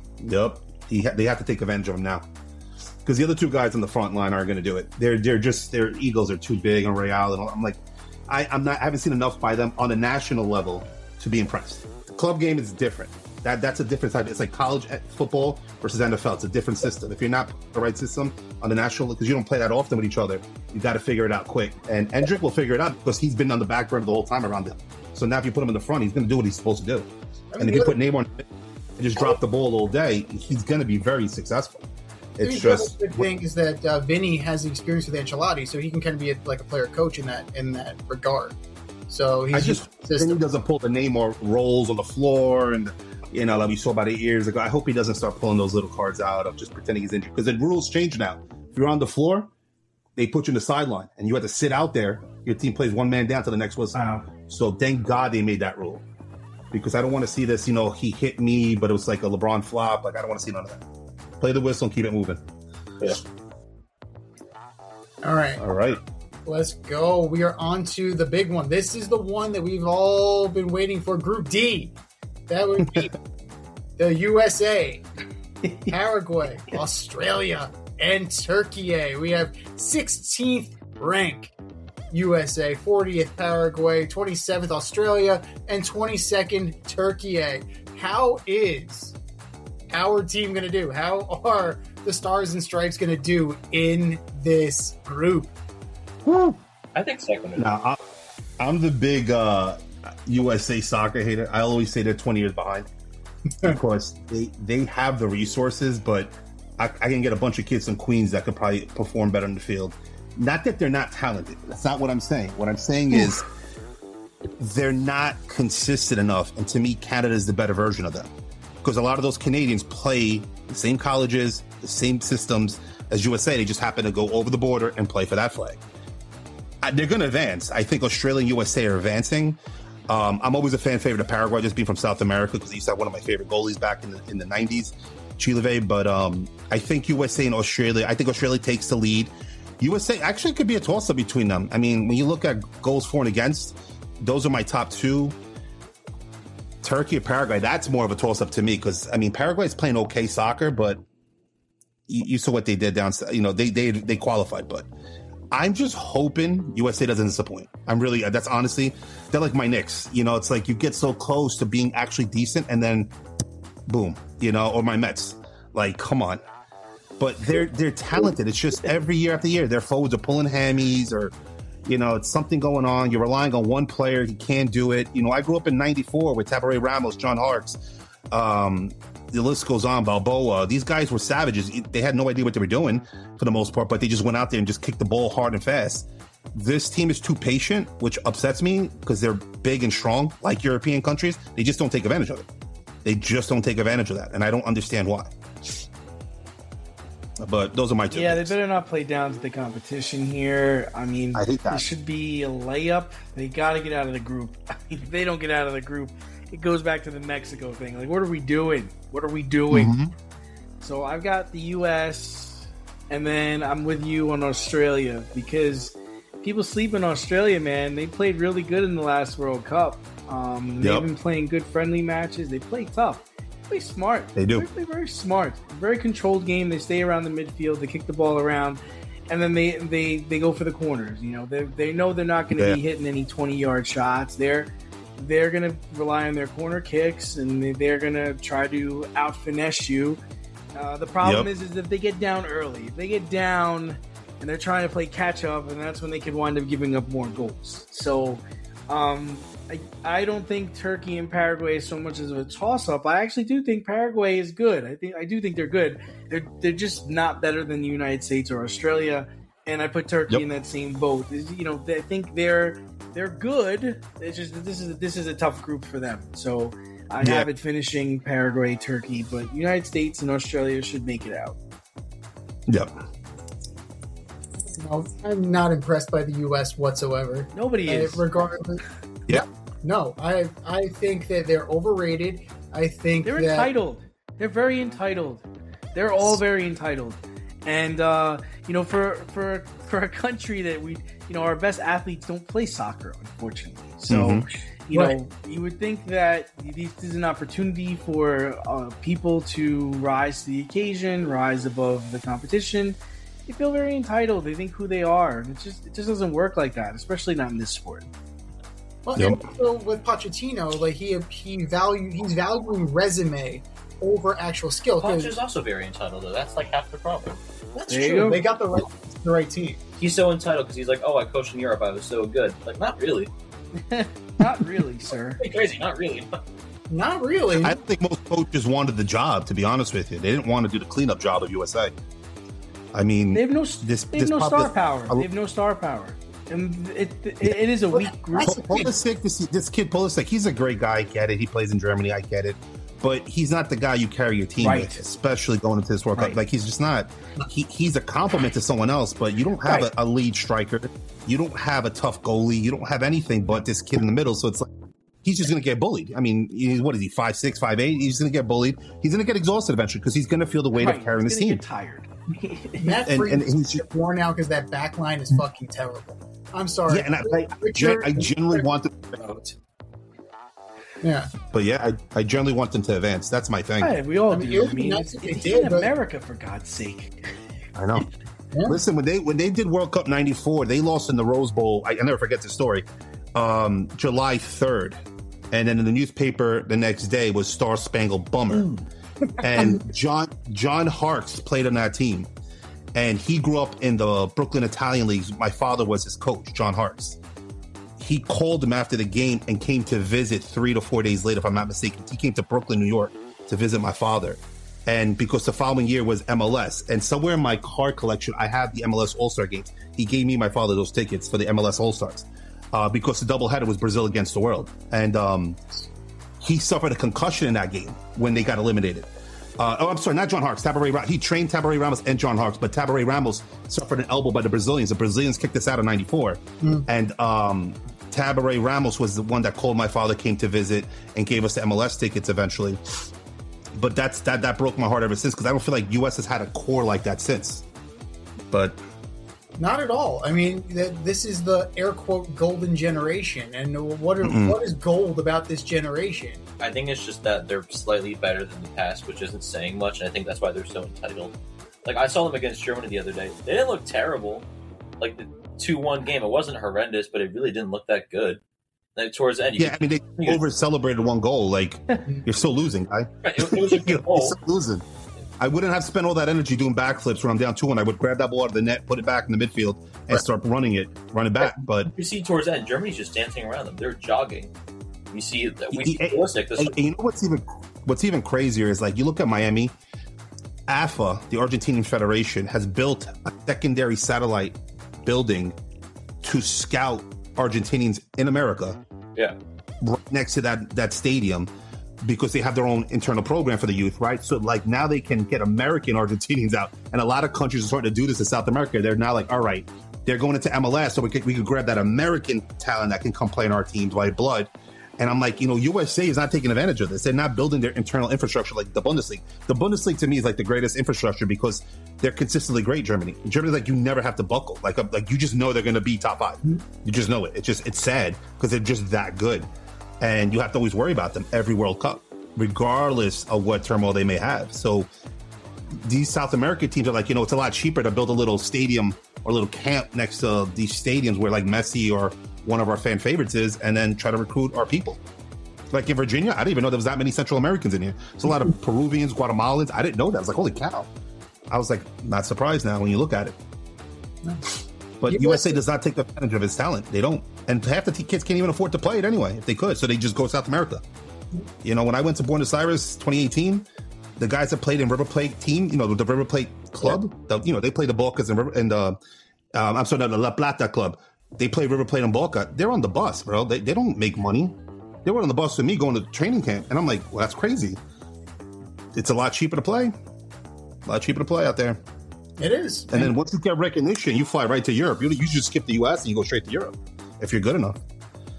They have to take advantage of him now. Because the other two guys on the front line aren't going to do it. Their egos are too big on Real. And I'm like, I haven't seen enough by them on a national level to be impressed. The club game is different. That's a different side. It's like college football versus NFL. It's a different system. If you're not the right system on the national, because you don't play that often with each other, you got to figure it out quick. And Endrick will figure it out because he's been on the back burner the whole time around him. So now if you put him in the front, he's going to do what he's supposed to do. And if you put Neymar and just drop the ball all day, he's going to be very successful. It's just the thing is that Vinny has the experience with Ancelotti, so he can kind of be like a player coach in that regard. So he's he doesn't pull the Neymar rolls on the floor and like we saw about 8 years ago. I hope he doesn't start pulling those little cards out of just pretending he's injured because the rules change now. If you're on the floor, they put you in the sideline and you have to sit out there. Your team plays one man down to the next whistle. Wow. So thank God they made that rule because I don't want to see this. He hit me, but it was like a LeBron flop. Like I don't want to see none of that. Play the whistle and keep it moving. Yeah. All right. Let's go. We are on to the big one. This is the one that we've all been waiting for. Group D. That would be the USA, Paraguay, Australia, and Turkey. We have 16th rank USA, 40th Paraguay, 27th Australia, and 22nd Turkey. How is our team going to do? How are the Stars and Stripes going to do in this group? I think second. Now, I'm the big USA soccer hater. I always say they're 20 years behind because they have the resources, but I can get a bunch of kids from Queens that could probably perform better in the field. Not that they're not talented. That's not what I'm saying. What I'm saying is they're not consistent enough, and to me, Canada is the better version of them. Because a lot of those Canadians play the same colleges, the same systems as USA. They just happen to go over the border and play for that flag. They're going to advance. I think Australia and USA are advancing. I'm always a fan favorite of Paraguay, just being from South America, because he used to have one of my favorite goalies back in the 90s, Chileve. But I think USA and Australia, I think Australia takes the lead. USA actually could be a toss-up between them. I mean, when you look at goals for and against, those are my top two. Turkey or Paraguay, that's more of a toss-up to me because, I mean, Paraguay is playing okay soccer, but you saw what they did down. They qualified, but I'm just hoping USA doesn't disappoint. I'm really, that's honestly, they're like my Knicks. It's like you get so close to being actually decent and then boom, or my Mets. Like, come on. But they're talented. It's just every year after year, their forwards are pulling hammies or, it's something going on. You're relying on one player. He can't do it. I grew up in 94 with Tabaré Ramos, John Harkes. The list goes on, Balboa. These guys were savages. They had no idea what they were doing for the most part, but they just went out there and just kicked the ball hard and fast. This team is too patient, which upsets me because they're big and strong like European countries. They just don't take advantage of it. They just don't take advantage of that, and I don't understand why. But those are my two. Yeah, they better not play down to the competition here. I mean, I hate that. It should be a layup. They got to get out of the group. I mean, if they don't get out of the group, it goes back to the Mexico thing. Like, what are we doing? What are we doing? Mm-hmm. So I've got the U.S., and then I'm with you on Australia because people sleep in Australia, man. They played really good in the last World Cup. They've been playing good friendly matches. They play tough. They play smart. They do. They play very smart. Very controlled game. They stay around the midfield. They kick the ball around. And then they go for the corners. They know they're not going to be hitting any 20-yard shots. They're going to rely on their corner kicks, and they're going to try to out-finesse you. The problem is if they get down early. If they get down and they're trying to play catch-up, and that's when they could wind up giving up more goals. So I don't think Turkey and Paraguay is so much as a toss-up. I actually do think Paraguay is good. I do think they're good. They're just not better than the United States or Australia, and I put Turkey in that same boat. I think they're good. It's just this is a tough group for them. So I have it finishing Paraguay, Turkey, but United States and Australia should make it out. Yep. No, I'm not impressed by the U.S. whatsoever. Nobody is. Regardless. Yeah. No, I think that they're overrated. I think they're entitled. They're very entitled. They're all very entitled. And for a country that our best athletes don't play soccer, unfortunately. So you would think that this is an opportunity for people to rise to the occasion, rise above the competition. They feel very entitled. They think who they are. And it just doesn't work like that, especially not in this sport. Well, and also with Pochettino, like he's valuing resume over actual skill. Poch is also very entitled, though. That's like half the problem. That's true. They got the right team. He's so entitled because he's like, "Oh, I coached in Europe. I was so good." Like, not really. Not really, sir. Pretty crazy. Not really. Not really. I think most coaches wanted the job. To be honest with you, they didn't want to do the cleanup job of USA. I mean, they have no star power. They have no star power. And it is a weak group. This kid Pulisic, he's a great guy. I get it. He plays in Germany. I get it. But he's not the guy you carry your team with, especially going into this World Cup. Like, he's just not. He's a compliment to someone else, but you don't have a lead striker. You don't have a tough goalie. You don't have anything but this kid in the middle. So it's like he's just going to get bullied. I mean, what is he, 5'6", 5'8"? He's going to get bullied. He's going to get exhausted eventually because he's going to feel the weight of carrying this team. Get tired. Matt Freed is just worn out because that back line is fucking terrible. I'm sorry. Yeah, and I generally want them to advance. Yeah. But yeah, I generally want them to advance. That's my thing. Hey, we all do. I mean, it's in America, for God's sake. I know. Yeah. Listen, when they did World Cup '94, they lost in the Rose Bowl. I never forget the story. July 3rd. And then in the newspaper the next day was Star Spangled Bummer. And John Harkes played on that team. And he grew up in the Brooklyn Italian Leagues. My father was his coach, John Harkes. He called him after the game and came to visit 3 to 4 days later, if I'm not mistaken. He came to Brooklyn, New York to visit my father. And because the following year was MLS. And somewhere in my card collection, I have the MLS All-Star games. He gave me, my father, those tickets for the MLS All-Stars. Because the doubleheader was Brazil against the world. And he suffered a concussion in that game when they got eliminated. I'm sorry, not John Harkes. He trained Tabaré Ramos and John Harkes, but Tabaré Ramos suffered an elbow by the Brazilians. The Brazilians kicked us out in '94. And Tabaré Ramos was the one that called my father, came to visit, and gave us the MLS tickets eventually. But that broke my heart ever since, because I don't feel like U.S. has had a core like that since. But not at all. I mean, this is the air quote golden generation, and what is gold about this generation? I think it's just that they're slightly better than the past, which isn't saying much, and I think that's why they're so entitled. Like, I saw them against Germany the other day. They didn't look terrible. Like, the 2-1 game, it wasn't horrendous, but it really didn't look that good. Like, towards the end, they over-celebrated one goal. Like, you're still losing, right? It was a good goal. You're still losing. I wouldn't have spent all that energy doing backflips when I'm down 2-1. I would grab that ball out of the net, put it back in the midfield, and start running back. But you see towards the end, Germany's just dancing around them. They're jogging. You see that you know what's even crazier is, like, you look at Miami. AFA, the Argentinian Federation, has built a secondary satellite building to scout Argentinians in America. Yeah, right next to that stadium, because they have their own internal program for the youth, right? So, like, now they can get American Argentinians out, and a lot of countries are starting to do this in South America. They're now like, all right, they're going into MLS, so we could grab that American talent that can come play in our teams, white blood. And I'm like, USA is not taking advantage of this. They're not building their internal infrastructure like the Bundesliga. The Bundesliga to me is like the greatest infrastructure because they're consistently great. Germany's like, you never have to buckle. Like you just know they're going to be top 5. You just know it. It's sad because they're just that good. And you have to always worry about them every World Cup, regardless of what turmoil they may have. So these South American teams are like, it's a lot cheaper to build a little stadium or a little camp next to these stadiums where, like, Messi or one of our fan favorites is, and then try to recruit our people. Like in Virginia, I didn't even know there was that many Central Americans in here. There's a lot of Peruvians, Guatemalans. I didn't know that. I was like, holy cow. I was like, not surprised now when you look at it. No. But USA does not take advantage of its talent. They don't. And half the kids can't even afford to play it anyway, if they could. So they just go to South America. When I went to Buenos Aires 2018, the guys that played in River Plate team, the River Plate club, they play the Bocas and the La Plata club. They play River Plate and Boca. They're on the bus, bro. They don't make money. They were on the bus with me going to training camp. And I'm like, well, that's crazy. It's a lot cheaper to play. A lot cheaper to play out there. It is. And then once you get recognition, you fly right to Europe. You just skip the U.S. and you go straight to Europe if you're good enough.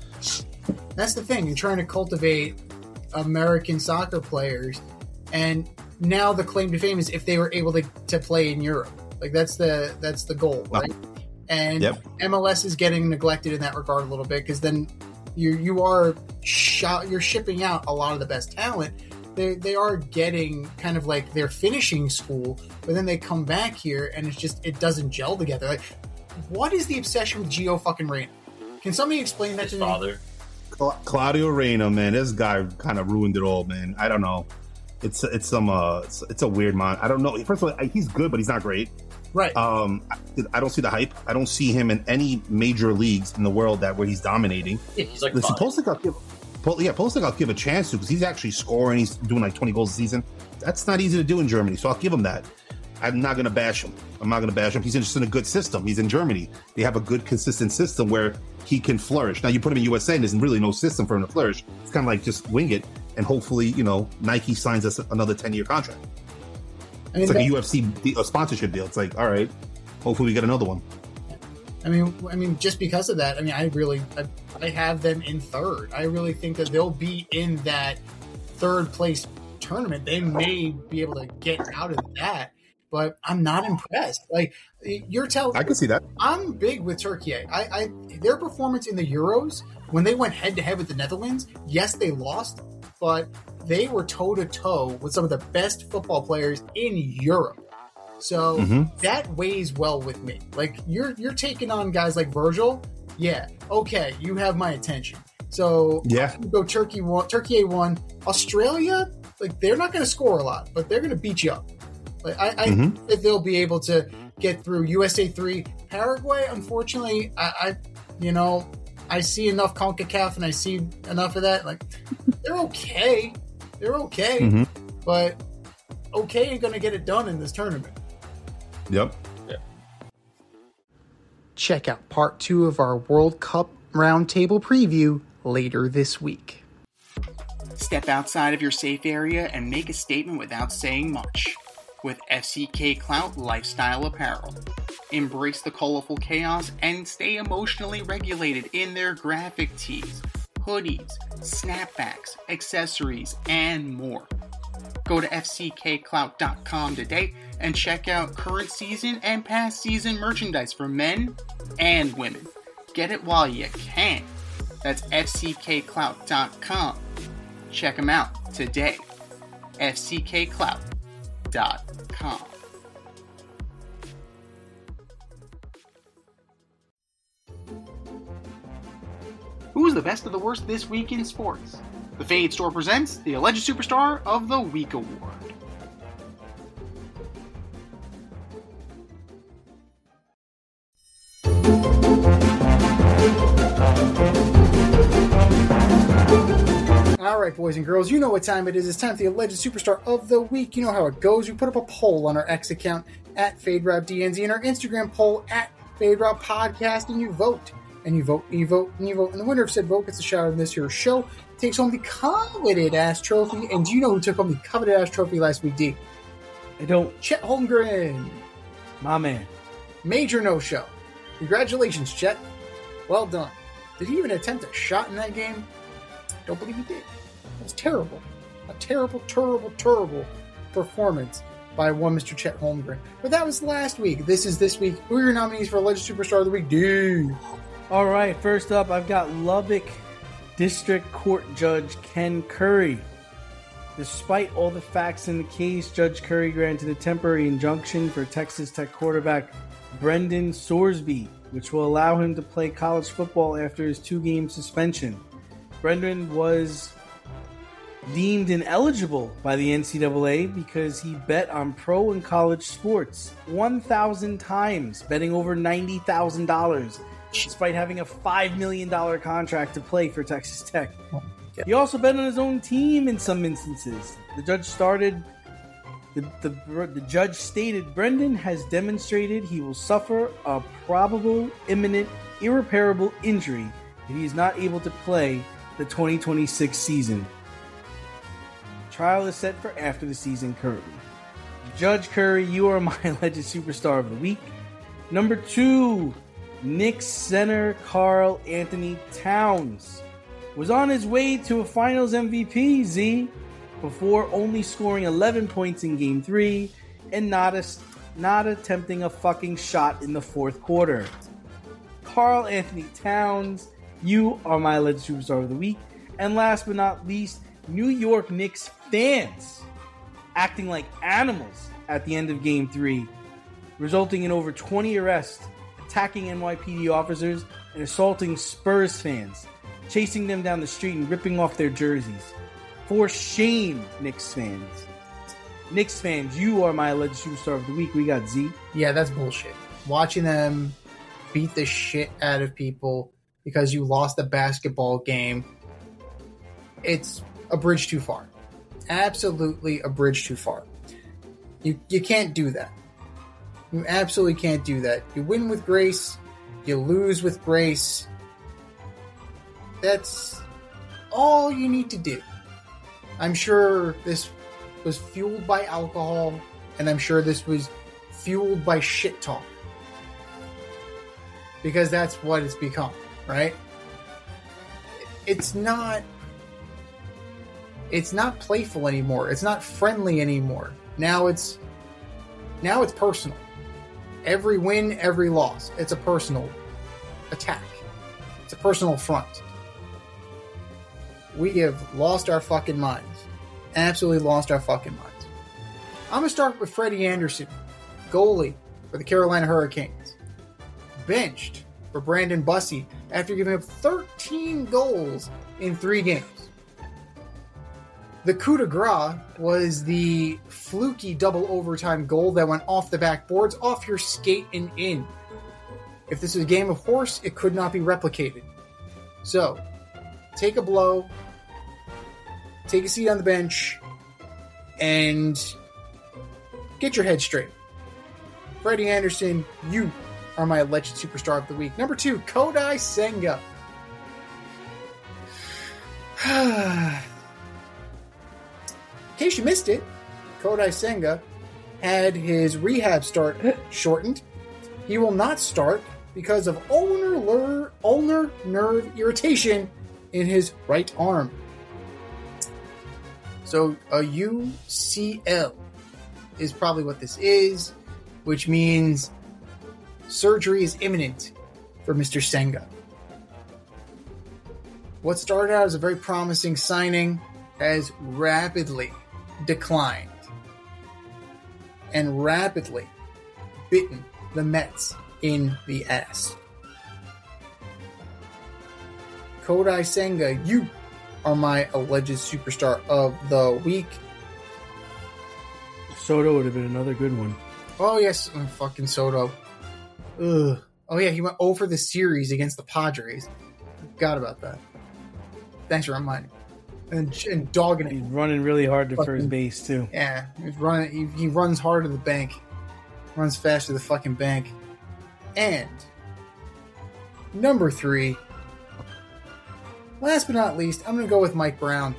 That's the thing. You're trying to cultivate American soccer players. And now the claim to fame is if they were able to play in Europe. Like, that's the goal, right? And MLS is getting neglected in that regard a little bit because then you're shipping out a lot of the best talent. They are getting kind of like their finishing school, but then they come back here and it doesn't gel together. Like, what is the obsession with Gio fucking Reyna? Can somebody explain that to me? Father. Claudio Reyna, man, this guy kind of ruined it all, man. I don't know. It's a weird man. I don't know. First of all, he's good, but he's not great. Right. I don't see the hype. I don't see him in any major leagues in the world where he's dominating. Yeah, he's like Pulisic, I'll give a chance to because he's actually scoring. He's doing like 20 goals a season. That's not easy to do in Germany, so I'll give him that. I'm not going to bash him. He's just in a good system. He's in Germany. They have a good, consistent system where he can flourish. Now, you put him in USA, and there's really no system for him to flourish. It's kind of like just wing it, and hopefully, Nike signs us another 10-year contract. It's like a UFC sponsorship deal. It's like, all right, hopefully we get another one. I mean, just because of that, I have them in third. I really think that they'll be in that third place tournament. They may be able to get out of that, but I'm not impressed. Like, you're telling me, I can see that. I'm big with Turkey. Their performance in the Euros, when they went head-to-head with the Netherlands, yes, they lost, but they were toe-to-toe with some of the best football players in Europe. So that weighs well with me. Like, you're taking on guys like Virgil. Yeah, okay, you have my attention. So go Turkey A1. Australia, like, they're not going to score a lot, but they're going to beat you up. Like, I think that they'll be able to get through. USA 3, Paraguay, unfortunately, I see enough CONCACAF and I see enough of that. Like, they're okay. But okay ain't going to get it done in this tournament. Yep. Check out part 2 of our World Cup Roundtable preview later this week. Step outside of your safe area and make a statement without saying much with FCK Clout Lifestyle Apparel. Embrace the colorful chaos and stay emotionally regulated in their graphic tees, hoodies, snapbacks, accessories, and more. Go to fckclout.com today and check out current season and past season merchandise for men and women. Get it while you can. That's fckclout.com. Check them out today. fckclout.com. the best of the worst this week in sports. The Fade Store presents the Alleged Superstar of the Week Award. All right, boys and girls, you know what time it is. It's time for the Alleged Superstar of the Week. You know how it goes. We put up a poll on our X account at FadeRouteDNZ and our Instagram poll at FadeRoutePodcast, and you vote. And you vote, and you vote, and you vote. And the winner of said vote gets a shout out in this here show, takes home the coveted-ass trophy. And do you know who took home the coveted-ass trophy last week, D? I don't. Chet Holmgren. My man. Major no-show. Congratulations, Chet. Well done. Did he even attempt a shot in that game? Don't believe he did. It was terrible. A terrible, terrible, terrible performance by one Mr. Chet Holmgren. But that was last week. This is this week. Who are your nominees for Alleged Superstar of the Week? Dude. All right, first up, I've got Lubbock District Court Judge Ken Curry. Despite all the facts in the case, Judge Curry granted a temporary injunction for Texas Tech quarterback Brendan Sorsby, which will allow him to play college football after his 2-game suspension. Brendan was deemed ineligible by the NCAA because he bet on pro and college sports 1,000 times, betting over $90,000, despite having a $5 million contract to play for Texas Tech. He also bet on his own team in some instances. The judge stated Brendan has demonstrated he will suffer a probable, imminent, irreparable injury if he is not able to play the 2026 season. Trial is set for after the season currently. Judge Curry, you are my Alleged Superstar of the Week. Number 2, Knicks center Karl Anthony Towns was on his way to a Finals MVP, Z, before only scoring 11 points in Game 3 and not attempting a fucking shot in the fourth quarter. Karl Anthony Towns, you are my Alleged Superstar of the Week. And last but not least, New York Knicks fans acting like animals at the end of Game 3, resulting in over 20 arrests, attacking NYPD officers, and assaulting Spurs fans, chasing them down the street and ripping off their jerseys. For shame, Knicks fans. Knicks fans, you are my Alleged Superstar of the Week. We got Z. Yeah, that's bullshit. Watching them beat the shit out of people because you lost a basketball game, it's a bridge too far. Absolutely a bridge too far. You can't do that. You absolutely can't do that. You win with grace, you lose with grace. That's all you need to do. I'm sure this was fueled by alcohol, and I'm sure this was fueled by shit talk. Because that's what it's become, right? It's not playful anymore. It's not friendly anymore. Now it's personal. Every win, every loss, it's a personal attack. It's a personal affront. We have lost our fucking minds. Absolutely lost our fucking minds. I'm going to start with Freddie Anderson, goalie for the Carolina Hurricanes. Benched for Brandon Bussi after giving up 13 goals in 3 games. The coup de grace was the fluky double overtime goal that went off the backboards, off your skate and in. If this was a game of horse, it could not be replicated. So, take a blow, take a seat on the bench, and get your head straight. Freddie Anderson, you are my Alleged Superstar of the Week. Number 2, Kodai Senga. In case you missed it, Kodai Senga had his rehab start shortened. He will not start because of ulnar nerve irritation in his right arm. So a UCL is probably what this is, which means surgery is imminent for Mr. Senga. What started out as a very promising signing has rapidly declined and rapidly bitten the Mets in the ass. Kodai Senga, you are my alleged superstar of the week. Soto would have been another good one. Oh, yes, fucking Soto. Ugh. Oh, yeah, he went over the series against the Padres. Forgot about that. Thanks for reminding me. And dogging it. He's running really hard to first base, too. Yeah, he's running. He runs hard to the bank. Runs fast to the fucking bank. And number 3, last but not least, I'm going to go with Mike Brown,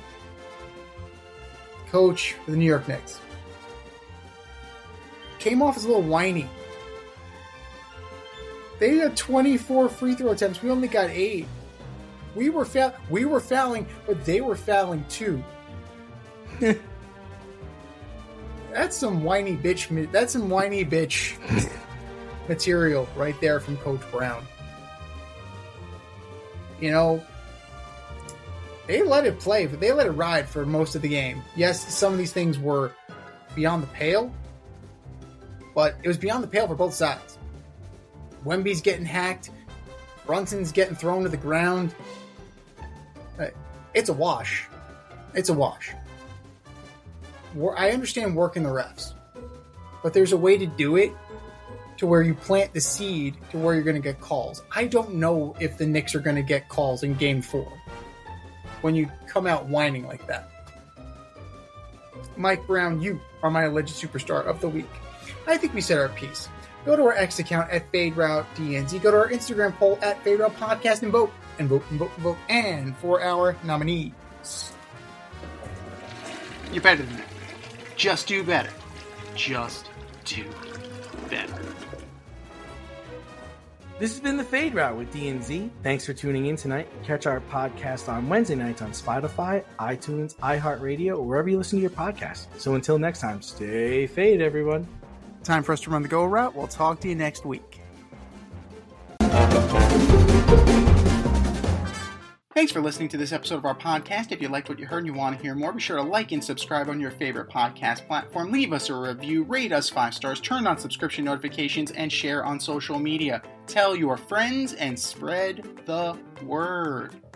coach for the New York Knicks. Came off as a little whiny. They had 24 free throw attempts. We only got 8. We were fouling, but they were fouling too. That's some whiny bitch. That's some whiny bitch material right there from Coach Brown. You know, they let it play, but they let it ride for most of the game. Yes, some of these things were beyond the pale, but it was beyond the pale for both sides. Wemby's getting hacked. Brunson's getting thrown to the ground. It's a wash. It's a wash. I understand working the refs, but there's a way to do it to where you plant the seed to where you're going to get calls. I don't know if the Knicks are going to get calls in Game 4 when you come out whining like that. Mike Brown, you are my alleged superstar of the week. I think we said our piece. Go to our X account at FadeRouteDNZ. Go to our Instagram poll at FadeRoutePodcast and vote. And vote, and vote, and vote. And for our nominees. You're better than that. Just do better. Just do better. This has been the Fade Route with D&Z. Thanks for tuning in tonight. Catch our podcast on Wednesday nights on Spotify, iTunes, iHeartRadio, or wherever you listen to your podcasts. So until next time, stay fade, everyone. Time for us to run the go route. We'll talk to you next week. Thanks for listening to this episode of our podcast. If you liked what you heard and you want to hear more, be sure to like and subscribe on your favorite podcast platform. Leave us a review, rate us 5 stars, turn on subscription notifications, and share on social media. Tell your friends and spread the word.